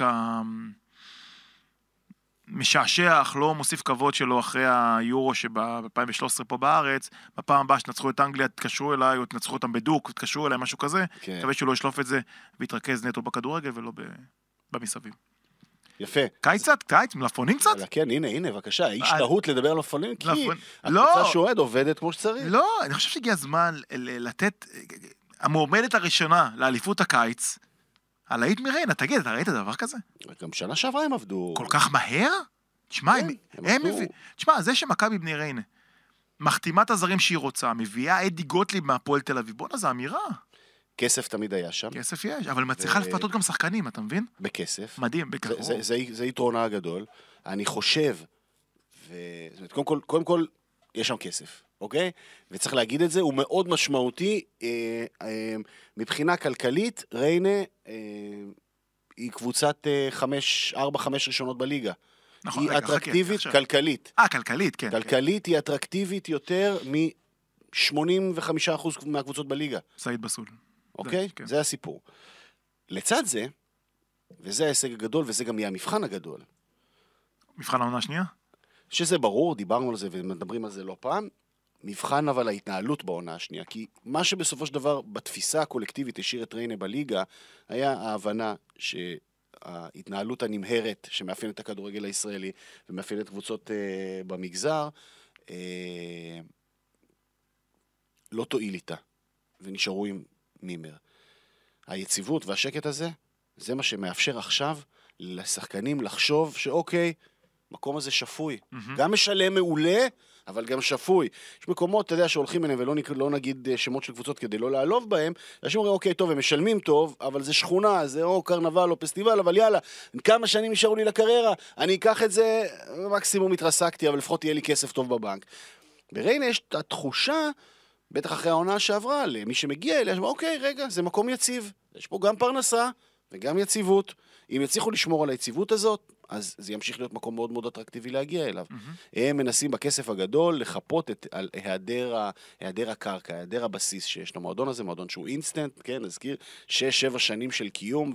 משעשע, אך לא מוסיף כבוד שלו אחרי היורו שב-2013 פה בארץ, בפעם הבאה שנצחו את אנגליה, תקשרו אליי, או תנצחו אותם בדוק, תקשרו אליי, משהו כזה, מקווה שהוא לא ישלוף את זה, ויתרכז נטו בכדורגל ולא במסביב. יפה. קיץ, מלפפונים קצת? כן, הנה, בבקשה, איש נהות לדבר על מלפפונים, כי הקבוצה שועד עובדת כמו שצריך. לא, אני חושב שהגיע הזמן לתת, המועמדת הראשונה לאליפות הקיץ, על היית מריינה, תגיד, אתה ראית דבר כזה? גם שנה שעברה הם עבדו. כל כך מהר? תשמע, זה שמכבי בני ריינה, מחתימת הזרים שהיא רוצה, מביאה אדי גוטליב מהפועל תל אביב, בוא'נה, זו אמירה. כסף תמיד היה שם. כסף יש, אבל מצליחה לפתות גם שחקנים, אתה מבין? בכסף. מדהים, בכך. זה יתרונה הגדול. אני חושב, קודם כל, יש שם כסף, אוקיי? וצריך להגיד את זה, הוא מאוד משמעותי, מבחינה כלכלית, ריינה היא קבוצת 4-5 ראשונות בליגה. נכון, היא אטרקטיבית כלכלית. כלכלית, כן. כלכלית היא אטרקטיבית יותר מ-85% מהקבוצות בליגה. סעיד בסול. אוקיי? זה הסיפור. לצד זה, וזה ההישג הגדול, וזה גם יהיה המבחן הגדול. מבחן העונה השנייה? שזה ברור, דיברנו על זה ומדברים על זה לא פעם, מבחן אבל ההתנהלות בעונה השנייה, כי מה שבסופו של דבר בתפיסה הקולקטיבית השאיר את ריינה בליגה, היה ההבנה שההתנהלות הנמהרת שמאפיינת את הכדורגל הישראלי, ומאפיינת קבוצות במגזר, לא תועיל איתה. ונשארו עם מימר. היציבות והשקט הזה, זה מה שמאפשר עכשיו לשחקנים לחשוב שאוקיי, מקום הזה שפוי. גם משלם מעולה, אבל גם שפוי. יש מקומות, אתה יודע, שהולכים ביניהם, ולא נגיד שמות של קבוצות כדי לא לעלוב בהם, אנשים אומרים, אוקיי, טוב, הם משלמים טוב, אבל זה שכונה, זה או קרנבל או פסטיבל, אבל יאללה, כמה שנים נשארו לי לקריירה, אני אקח את זה, מקסימום התרסקתי, אבל לפחות יהיה לי כסף טוב בבנק. בריינה יש את התחושה, בטח אחרי העונה שעברה, למי שמגיע אליה, אוקיי, רגע, זה מקום יציב. יש פה גם פרנסה וגם יציבות. אם יצליחו לשמור על היציבות הזאת, אז זה ימשיך להיות מקום מאוד מאוד אטרקטיבי להגיע אליו. הם מנסים בכסף הגדול לחפות על היעדר הקרקע, היעדר הבסיס שיש למועדון הזה, מועדון שהוא אינסטנט, כן, נזכיר, 6-7 שנים של קיום,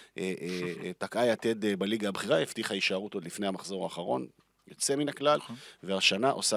ותקעה יתד בליגה הבכירה, הבטיחה הישארות עוד לפני המחזור האחרון, יוצא מן הכלל, והשנה עושה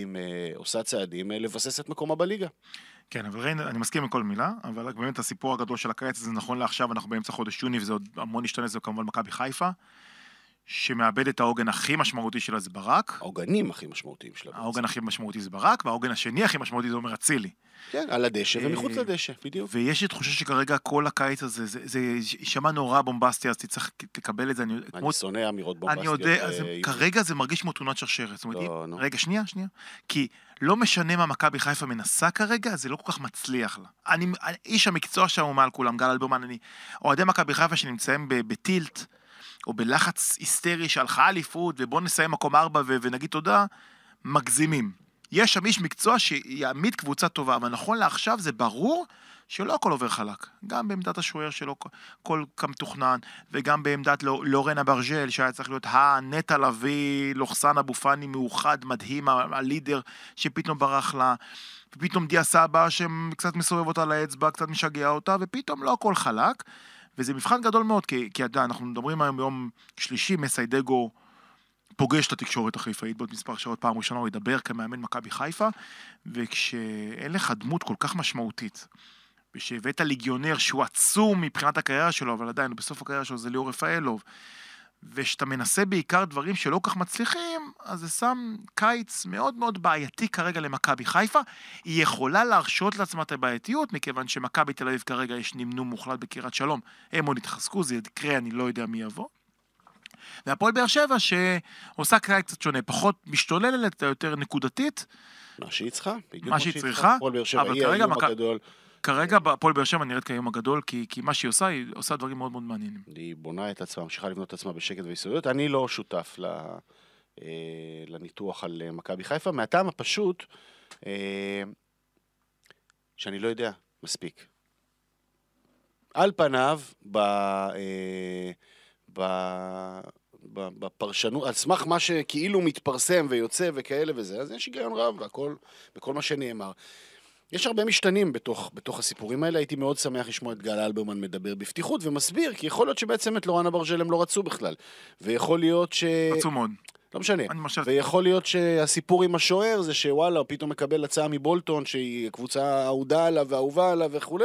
צעדים לבסס את מקומה בליגה. כן, אבל ריינה, אני מסכים עם כל מילה, אבל באמת הסיפור הגדול של הקיץ הזה נכון לעכשיו, אנחנו באמצע חודש יוני, וזה עוד המון השתנה, זה כמובן מכבי חיפה, שמאבד את העוגן הכי משמעותי שלה זה ברק. העוגנים הכי משמעותיים שלה. העוגן הכי משמעותי זה ברק, והעוגן השני הכי משמעותי זה אומר אצילי. כן, על הדשא ומחוץ לדשא, בדיוק. ויש לי תחושה שכרגע כל הקיץ הזה, זה יישמע נורא בומבסטי, אז תצטרך לקבל את זה. אני שונא אמירות בומבסטיות. אני יודע, כרגע זה מרגיש כמו תאונת שרשרת. רגע, שנייה. כי לא משנה מה מכבי חיפה מנסה כרגע, זה לא כל כך מצליח לה. איש המקצוע שם הוא מעל כולם, גל אלברמן, אוהדי מכבי חיפה שנמצאים בטילט, או בלחץ היסטרי שהלכה אליפות, ובוא נסיים מקום 4 ונגיד תודה, מגזימים. יש שם איש מקצוע שיעמיד קבוצה טובה, אבל נכון לעכשיו זה ברור שלא הכל עובר חלק. גם בעמדת השוער שלו כל כמתוכנן, וגם בעמדת לורן אברג'ל, שהיה צריך להיות הנטע לביא, לוחסן אבו פאני מאוחד, מדהים, הלידר שפתאום ברח לה, ופתאום דיה סבא שקצת מסובב אותה לאצבע, קצת משגע אותה, ופתאום לא הכל חלק, וזה מבחן גדול מאוד, כי אנחנו מדברים היום ביום שלישי, מסיידגו פוגש את התקשורת החיפאית, בעוד מספר שעות פעם ראשונה הוא ידבר כמאמן מכבי חיפה, וכשאין לך דמות כל כך משמעותית, ושהבאת ליגיונר שהוא עצום מבחינת הקריירה שלו, אבל עדיין בסוף הקריירה שלו זה ליאור רפאלוב, ושאתה מנסה בעיקר דברים שלא כך מצליחים, אז זה שם קיץ מאוד מאוד בעייתי כרגע למכבי חיפה. היא יכולה להרשות לעצמה את הבעייתיות, מכיוון שמכבי תל אביב כרגע יש נמנום מוחלט בקריית שלום. הם עוד התחזקו, זה יקרה, אני לא יודע מי יבוא. והפועל באר שבע שעושה קיץ קצת שונה, פחות משתוללת, יותר נקודתית. מה שהיא צריכה. מה שהיא צריכה, אבל כרגע כרגע הפועל באר שבע נראית כיום הגדול, כי מה שהיא עושה, היא עושה דברים מאוד מאוד מעניינים. היא בונה את עצמה, ממשיכה לבנות את עצמה בשקט ויסודיות. אני לא שותף לניתוח על מכבי חיפה, מהטעם הפשוט, שאני לא יודע מספיק. על פניו, בפרשנות, על סמך מה שכאילו מתפרסם ויוצא וכאלה וזה, אז יש היגיון רב בכל מה שנאמר. יש הרבה משתנים בתוך הסיפורים האלה, הייתי מאוד שמח לשמוע את גל אלברמן מדבר בפתיחות ומסביר, כי יכול להיות שבעצם את לורן אברג'ל הם לא רצו בכלל, ויכול להיות רצו מאוד. לא משנה, ויכול להיות שהסיפור עם השוער זה שוואלה, הוא פתאום מקבל הצעה מבולטון, שהיא קבוצה אהודה עליו ואהובה עליו וכו',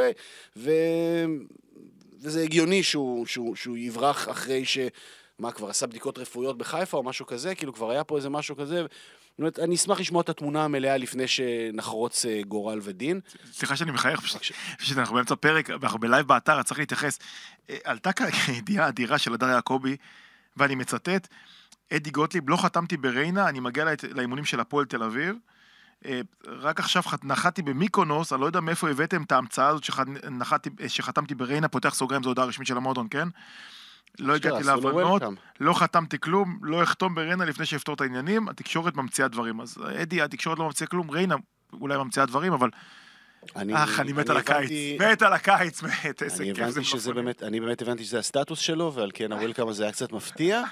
וזה הגיוני שהוא יברח אחרי מה, כבר עשה בדיקות רפואיות בחיפה או משהו כזה, כאילו כבר היה פה איזה משהו כזה, אני אשמח לשמוע את התמונה המלאה לפני שנחרוץ גורל ודין. סליחה שאני מחייך, פשוט אנחנו באמצע פרק, ואנחנו בלייב באתר, צריך להתייחס. עלתה כאן ידיעה אדירה של הדר יעקבי, ואני מצטט, אדי גוטליב, לא חתמתי בריינה, אני מגיע לאימונים של הפועל תל אביב, רק עכשיו נחתי במיקונוס, אני לא יודע מאיפה הבאתם את ההמצאה הזאת שחתמתי בריינה, פותח סוגריים, זו הודעה רשמית של המועדון, כן? לא הגעתי להבנות, לא חתמתי כלום, לא אחתום בריינה לפני שיפתור את העניינים, התקשורת ממציאה דברים, אז אדי, התקשורת לא ממציאה כלום, ריינה אולי ממציאה דברים, אבל אני מת על הקיץ, מת על הקיץ, מת, איזה כיף זה מפלא. אני באמת הבנתי שזה הסטטוס שלו, ועל כן הוולקאם הזה היה קצת מפתיע.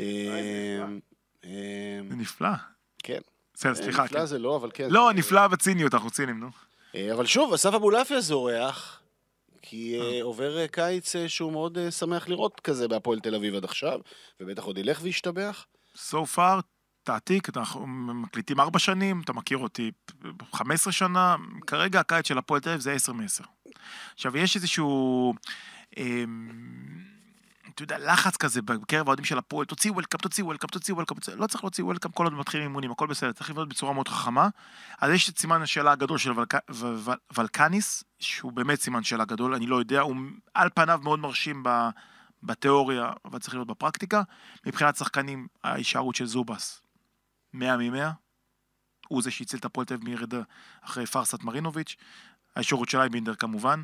זה נפלא. כן. סליחה. נפלא זה לא, אבל כן. לא, נפלא בציניות, אנחנו צינים, נו. אבל שוב, אסף אבולעפיה זורח, כי עובר קיץ שהוא מאוד שמח לראות כזה בהפועל תל אביב עד עכשיו, ובטח עוד ילך וישתבח. So far, תעתיק, אנחנו מקליטים 4 שנים, אתה מכיר אותי 15 שנה, כרגע הקיץ של הפועל תל אביב זה 10 מ-10. עכשיו, יש איזשהו אתה יודע, לחץ כזה בקרב האוהדים של הפועל, תוציא וולקאפ, לא צריך להוציא וולקאפ כל עוד מתחילים אימונים, הכל בסדר, צריך לבנות בצורה מאוד חכמה. אז יש את סימן השאלה הגדול של ולקניס, שהוא באמת סימן שאלה גדול, אני לא יודע, הוא על פניו מאוד מרשים בתיאוריה, אבל צריך להיות בפרקטיקה. מבחינת שחקנים, ההישארות של זובס, 100 מ-100, הוא זה שהציל את הפועל תל אביב מירידה אחרי פרסת מרינוביץ', ההישארות של אייבינדר כמובן,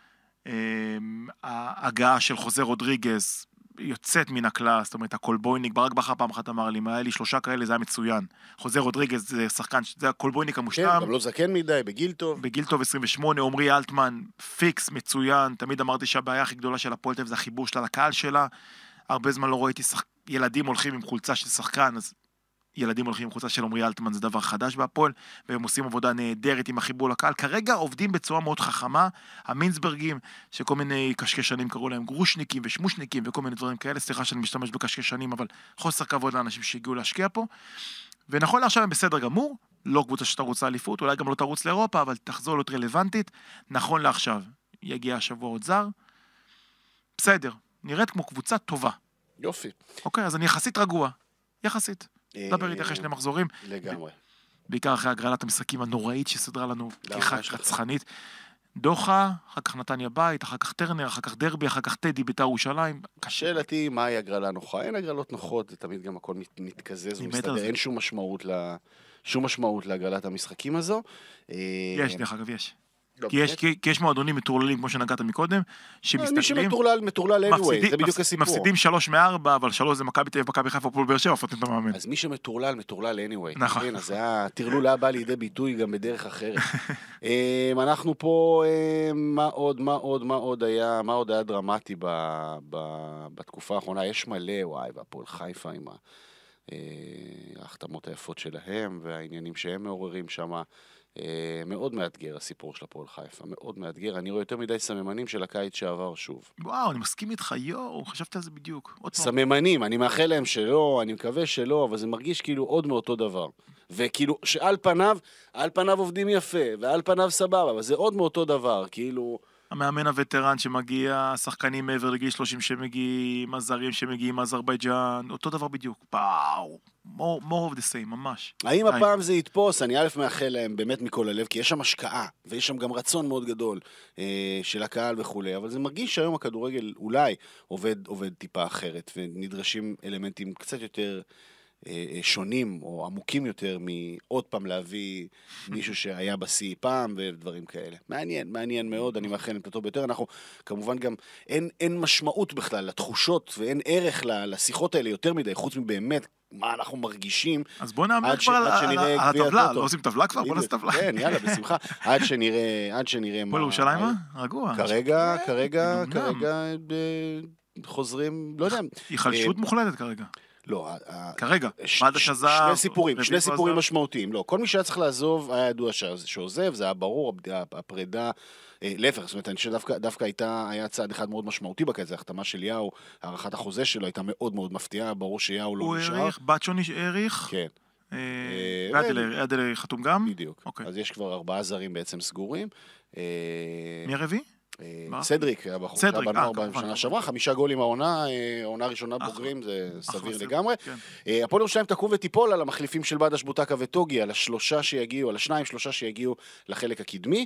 ההגעה של חוזה רודריגז יוצאת מן הכלל, זאת אומרת, הקולבויניק, ברק בכר פעם אחת אמר לי, היה לי 3 כאלה, זה היה מצוין. חוזה רודריגז זה שחקן, זה הקולבויניק המושלם. כן, גם לא זקן מדי, בגיל טוב. בגיל טוב 28, עומרי אלטמן, פיקס, מצוין, תמיד אמרתי שהבעיה הכי גדולה של הפועל תל אביב זה החיבור שלה לקהל שלה, הרבה זמן לא ראיתי ילדים הולכים עם חולצה של שחקן, אז ילדים הולכים עם חולצה של עומרי אלטמן, זה דבר חדש בהפועל, והם עושים עבודה נהדרת עם החיבור לקהל. כרגע עובדים בצורה מאוד חכמה, המינסברגים, שכל מיני קשקשנים קראו להם גרושניקים ושמושניקים וכל מיני דברים כאלה, סליחה שאני משתמש בקשקשנים, אבל חוסר כבוד לאנשים שהגיעו להשקיע פה. ונכון לעכשיו הם בסדר גמור, לא קבוצה שתרוץ לאליפות, אולי גם לא תרוץ לאירופה, אבל תחזור להיות רלוונטית. נכון לעכשיו, יגיע השבוע עוד זר. בסדר, נראית כמו קבוצה טובה. יופי. אוקיי, אז אני יחסית רגוע. יחסית. דבר איתי אחרי 2 מחזורים. לגמרי. בעיקר אחרי הגרלת המשחקים הנוראית שסדרה לנו ככה רצחנית. דוחה, אחר כך נתניה בית, אחר כך טרנר, אחר כך דרבי, אחר כך טדי בית"ר ירושלים. שאלתי, מהי הגרלה נוחה? אין הגרלות נוחות, זה תמיד גם הכל מתקזז ומסתדר, אין שום משמעות להגרלת המשחקים הזו. יש, דרך אגב, יש. כי יש מועדונים מטורללים, כמו שנגעת מקודם, שמסתכלים... מי שמטורלל anyway, זה בדיוק הסיפור. מפסידים 3 מ-4, אבל 3 זה מכבי תל אביב, מכבי חיפה, הפועל באר שבע, פותחים את המאמן. אז מי שמטורלל anyway. נכון. אז הטרלול היה בא לידי ביטוי גם בדרך אחרת. אנחנו פה, מה עוד היה דרמטי בתקופה האחרונה? יש מלא, וואי, והפועל חיפה עם ההחתמות היפות שלהם, והעניינים שהם מעוררים שם. מאוד מאתגר הסיפור של הפועל חיפה, מאוד מאתגר, אני רואה יותר מדי סממנים של הקיץ שעבר שוב. וואו, אני מסכים איתך, חשבתי על זה בדיוק. סממנים, אני מאחל להם שלא, אני מקווה שלא, אבל זה מרגיש כאילו עוד מאותו דבר. וכאילו, שעל פניו עובדים יפה, ועל פניו סבבה, אבל זה עוד מאותו דבר, כאילו... המאמן הווטרן שמגיע, השחקנים מעבר לגיל 30 שמגיעים, הזרים שמגיעים מאזרבייג'אן, אותו דבר בדיוק. פאו, more of the same, ממש. האם הפעם זה יתפוס? אני א' מאחל להם באמת מכל הלב, כי יש שם השקעה, ויש שם גם רצון מאוד גדול של הקהל וכו', אבל זה מרגיש שהיום הכדורגל אולי עובד טיפה אחרת, ונדרשים אלמנטים קצת יותר... שונים או עמוקים יותר מעוד פעם להביא מישהו שהיה בסי פעם ודברים כאלה. מעניין מאוד, אני מאחל את אותו ביותר. אנחנו כמובן גם אין משמעות בכלל לתחושות ואין ערך לשיחות האלה יותר מדי, חוץ מבאמת מה אנחנו מרגישים. אז בוא נאמר כבר על הטבלה, לא עושים טבלה כבר? בוא נעשה טבלה. כן, יאללה, בשמחה. עד שנראה מה... פה לירושלים מה? רגוע. כרגע חוזרים, לא יודע. היא חלשות מוחלטת כרגע. לא, כרגע, שני סיפורים משמעותיים. לא, כל מי שהיה צריך לעזוב היה ידוע שעוזב, זה היה ברור, הפרידה, להפך, זאת אומרת, אני חושב שדווקא היה צעד אחד מאוד משמעותי בכזה, החתמה של יאו, הערכת החוזה שלו הייתה מאוד מאוד מפתיעה, ברור שיאו לא נשאר. הוא העריך, בצ'ון העריך. כן. ועדלר חתום גם? בדיוק. אז יש כבר 4 זרים בעצם סגורים. מי הרביעי? סדריק היה בחור שהיה בנוער בשנה שעברה, 5 גולים העונה ראשונה בוגרים, זה סביר לגמרי. הפועל ירושלים תקום ותיפול על המחליפים של בדש בוטקה וטוגי, על 2-3 שיגיעו לחלק הקדמי,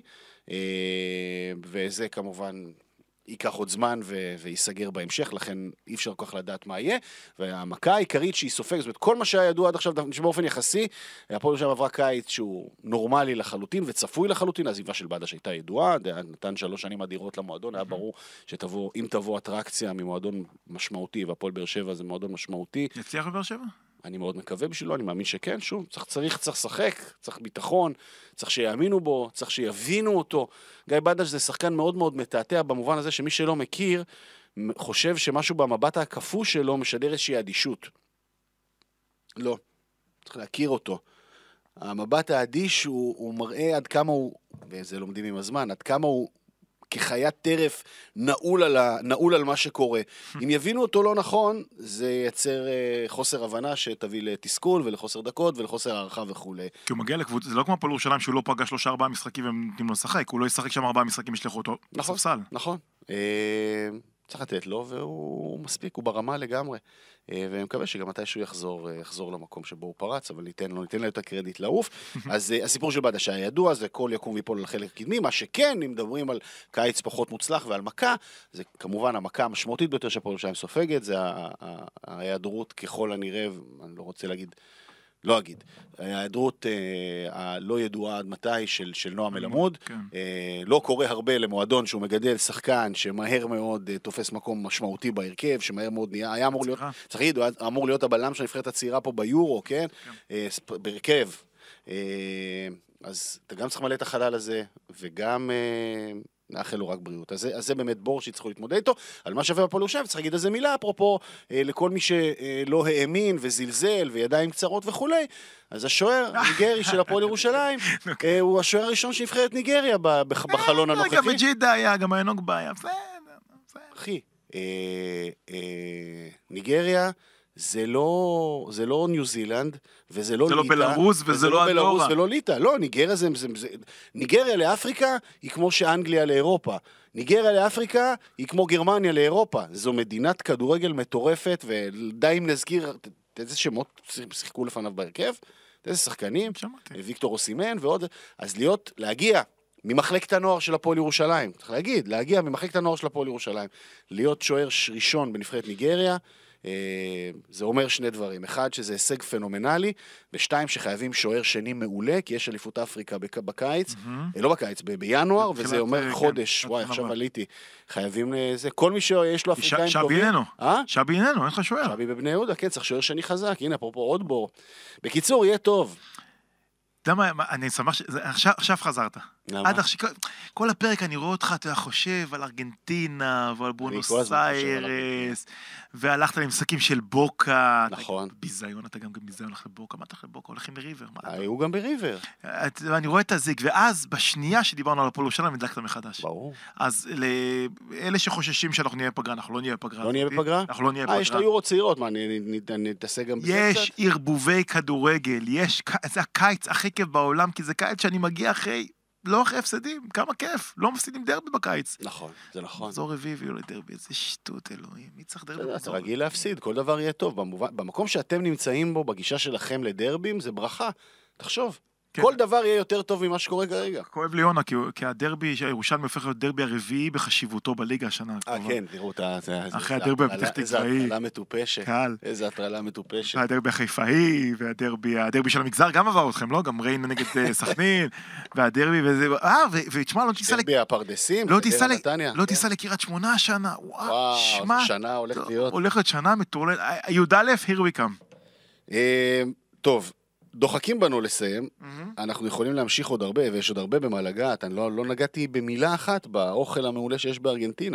וזה כמובן ייקח עוד זמן ויסגר בהמשך, לכן אי אפשר כל כך לדעת מה יהיה, והמכה העיקרית שהיא סופגת, זאת אומרת, כל מה שהיה ידוע עד עכשיו, באופן יחסי, הפועל ירושלים עברה קיץ שהוא נורמלי לחלוטין וצפוי לחלוטין, העזיבה של בדש הייתה ידועה, נתן 3 שנים אדירות למועדון, היה ברור שאם תבוא אטרקציה ממועדון משמעותי, והפועל באר שבע זה מועדון משמעותי. יצליח בבאר שבע? אני מאוד מקווה בשבילו, אני מאמין שכן, שוב, צריך לשחק, צריך ביטחון, צריך שיאמינו בו, צריך שיבינו אותו. גיא בדש זה שחקן מאוד מאוד מתעתע במובן הזה שמי שלא מכיר, חושב שמשהו במבט הכפו שלו משדר איזושהי אדישות. לא, צריך להכיר אותו. המבט האדיש הוא מראה עד כמה הוא, וזה לומדים עם הזמן, עד כמה הוא כחיית טרף נעול על מה שקורה. אם יבינו אותו לא נכון, זה ייצר חוסר הבנה שתביא לתסכול ולחוסר דקות ולחוסר הערכה וכו'. כי הוא מגיע לקבוצה, זה לא כמו הפועל ירושלים שהוא לא פגש 3-4 משחקים והם נותנים לו לשחק, הוא לא ישחק שם 4 משחקים, ישלחו אותו לספסל. נכון. צריך לתת לו, והוא מספיק, הוא ברמה לגמרי. ואני מקווה שגם מתישהו יחזור למקום שבו הוא פרץ, אבל ניתן לו את הקרדיט לעוף. אז הסיפור של בדשה ידוע, זה כל יקום ויפול על החלק הקדמי, מה שכן, אם מדברים על קיץ פחות מוצלח ועל מכה, זה כמובן המכה המשמעותית ביותר שהפועל ירושלים סופגת, זה ההיעדרות ככל הנראה, אני לא רוצה להגיד, לא אגיד, ההיעדרות הלא ידועה עד מתי של נועם אלעמוד, לא קורה הרבה למועדון שהוא מגדל שחקן שמהר מאוד תופס מקום משמעותי בהרכב, שמהר מאוד נהיה, היה אמור להיות, צריך להגיד, הוא אמור להיות הבלם של הנבחרת הצעירה פה ביורו, כן? בהרכב. אז אתה גם צריך למלא את החלל הזה, וגם נאחל לו רק בריאות. אז זה באמת בור שצריכו להתמודד איתו. על מה שווה הפועל ירושלים, צריך להגיד איזה מילה, אפרופו, לכל מי שלא האמין וזלזל וידיים קצרות וכולי, אז השוער ניגרי של הפועל ירושלים, הוא השוער הראשון שנבחרת ניגריה בחלון הנוכחי. גם בג'ידה היה, גם היונוג בעיה. אחי, ניגריה זה לא ניו זילנד, וזה לא ליטא. זה לא בלרוס וזה לא אנדורה. ולא ליטא. לא, ניגריה לאפריקה היא כמו שאנגליה לאירופה. ניגריה לאפריקה היא כמו גרמניה לאירופה. זו מדינת כדורגל מטורפת, ודי אם נזכיר איזה שמות שיחקו לפניו בהרכב, איזה שחקנים, ויקטור אוסימן ועוד. אז להגיע ממחלקת הנוער של הפועל ירושלים, צריך להגיע ממחלקת הנוער של הפועל ירושלים, להיות שוער ראשון בנבחרת ניגריה, זה אומר שני דברים. אחד, שזה הישג פנומנלי, ושתיים, שחייבים שוער שני מעולה, כי יש אליפות אפריקה בקיץ, לא בקיץ, בינואר, וזה אומר חודש, וואי, עכשיו עליתי. חייבים לזה, כל מי שיש לו אפריקאים טובים. שבי איננו, אין לך שוער. שבי בבני יהודה, כן, צריך שוער שני חזק, הנה, אפרופו עוד בור. בקיצור, יהיה טוב. אתה יודע מה, אני שמח עכשיו חזרת. עד עכשיו, כל הפרק אני רואה אותך, אתה חושב על ארגנטינה, ועל בונוס איירס, והלכת למשחקים של בוקה. נכון. ביזיון, אתה גם ביזיון הולך לבוקה. מה אתה הולך לבוקה? הולכים בריבר. היו גם בריבר. אני רואה את הזיק, ואז בשנייה שדיברנו על הפועל ירושלים, הדלקת מחדש. ברור. אז לאלה שחוששים שאנחנו נהיה בפגרה, אנחנו לא נהיה בפגרה. לא נהיה בפגרה? אנחנו לא נהיה בפגרה. יש את היורו צעירות, מה, נתעסק גם בזה קצת? יש ערבובי כדורגל, זה הקיץ הכי כיף בעולם, כי זה קיץ שאני מגיע לא אחרי הפסדים, כמה כיף, לא מפסידים דרבי בקיץ. נכון, זה נכון. מחזור רביעי ויהיו לדרבי, איזה שטות אלוהים, מי צריך דרבי? אתה רגיל להפסיד, כל דבר יהיה טוב. במקום שאתם נמצאים בו, בגישה שלכם לדרבים, זה ברכה. תחשוב, כל דבר יהיה יותר טוב ממה שקורה כרגע. כואב לי יונה, כי הדרבי, ירושלים הופך להיות דרבי הרביעי בחשיבותו בליגה השנה. כן, תראו, אחרי הדרבי הפתח תקוואי. איזה הטרלה מטופשת. קל. איזה הטרלה מטופשת. והדרבי החיפאי, והדרבי של המגזר גם עבר אתכם, לא? גם ריינה נגד סכנין, והדרבי וזה, ותשמע, לא תיסע דרבי הפרדסים, לא תיסע לקריית שמונה השנה. וואו, שנה הולכת להיות. הולכת שנה מטורלת. י"א, here we come. טוב. דוחקים בנו לסיים, אנחנו יכולים להמשיך עוד הרבה, ויש עוד הרבה במה לגעת, אני לא נגעתי במילה אחת באוכל המעולה שיש בארגנטינה,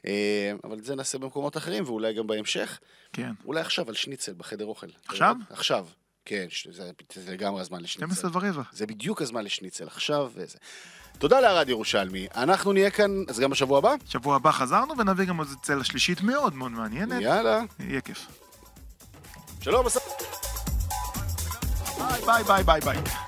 אבל זה נעשה במקומות אחרים, ואולי גם בהמשך. כן. אולי עכשיו על שניצל בחדר אוכל. עכשיו? עכשיו, כן, זה לגמרי הזמן לשניצל. 12:15. זה בדיוק הזמן לשניצל, עכשיו וזה. תודה לארד ירושלמי, אנחנו נהיה כאן, אז גם בשבוע הבא? שבוע הבא חזרנו, ונביא גם עוד צלע שלישית מאוד מאוד מעניינת. יאללה. יהיה כיף. שלום, ביי ביי ביי ביי.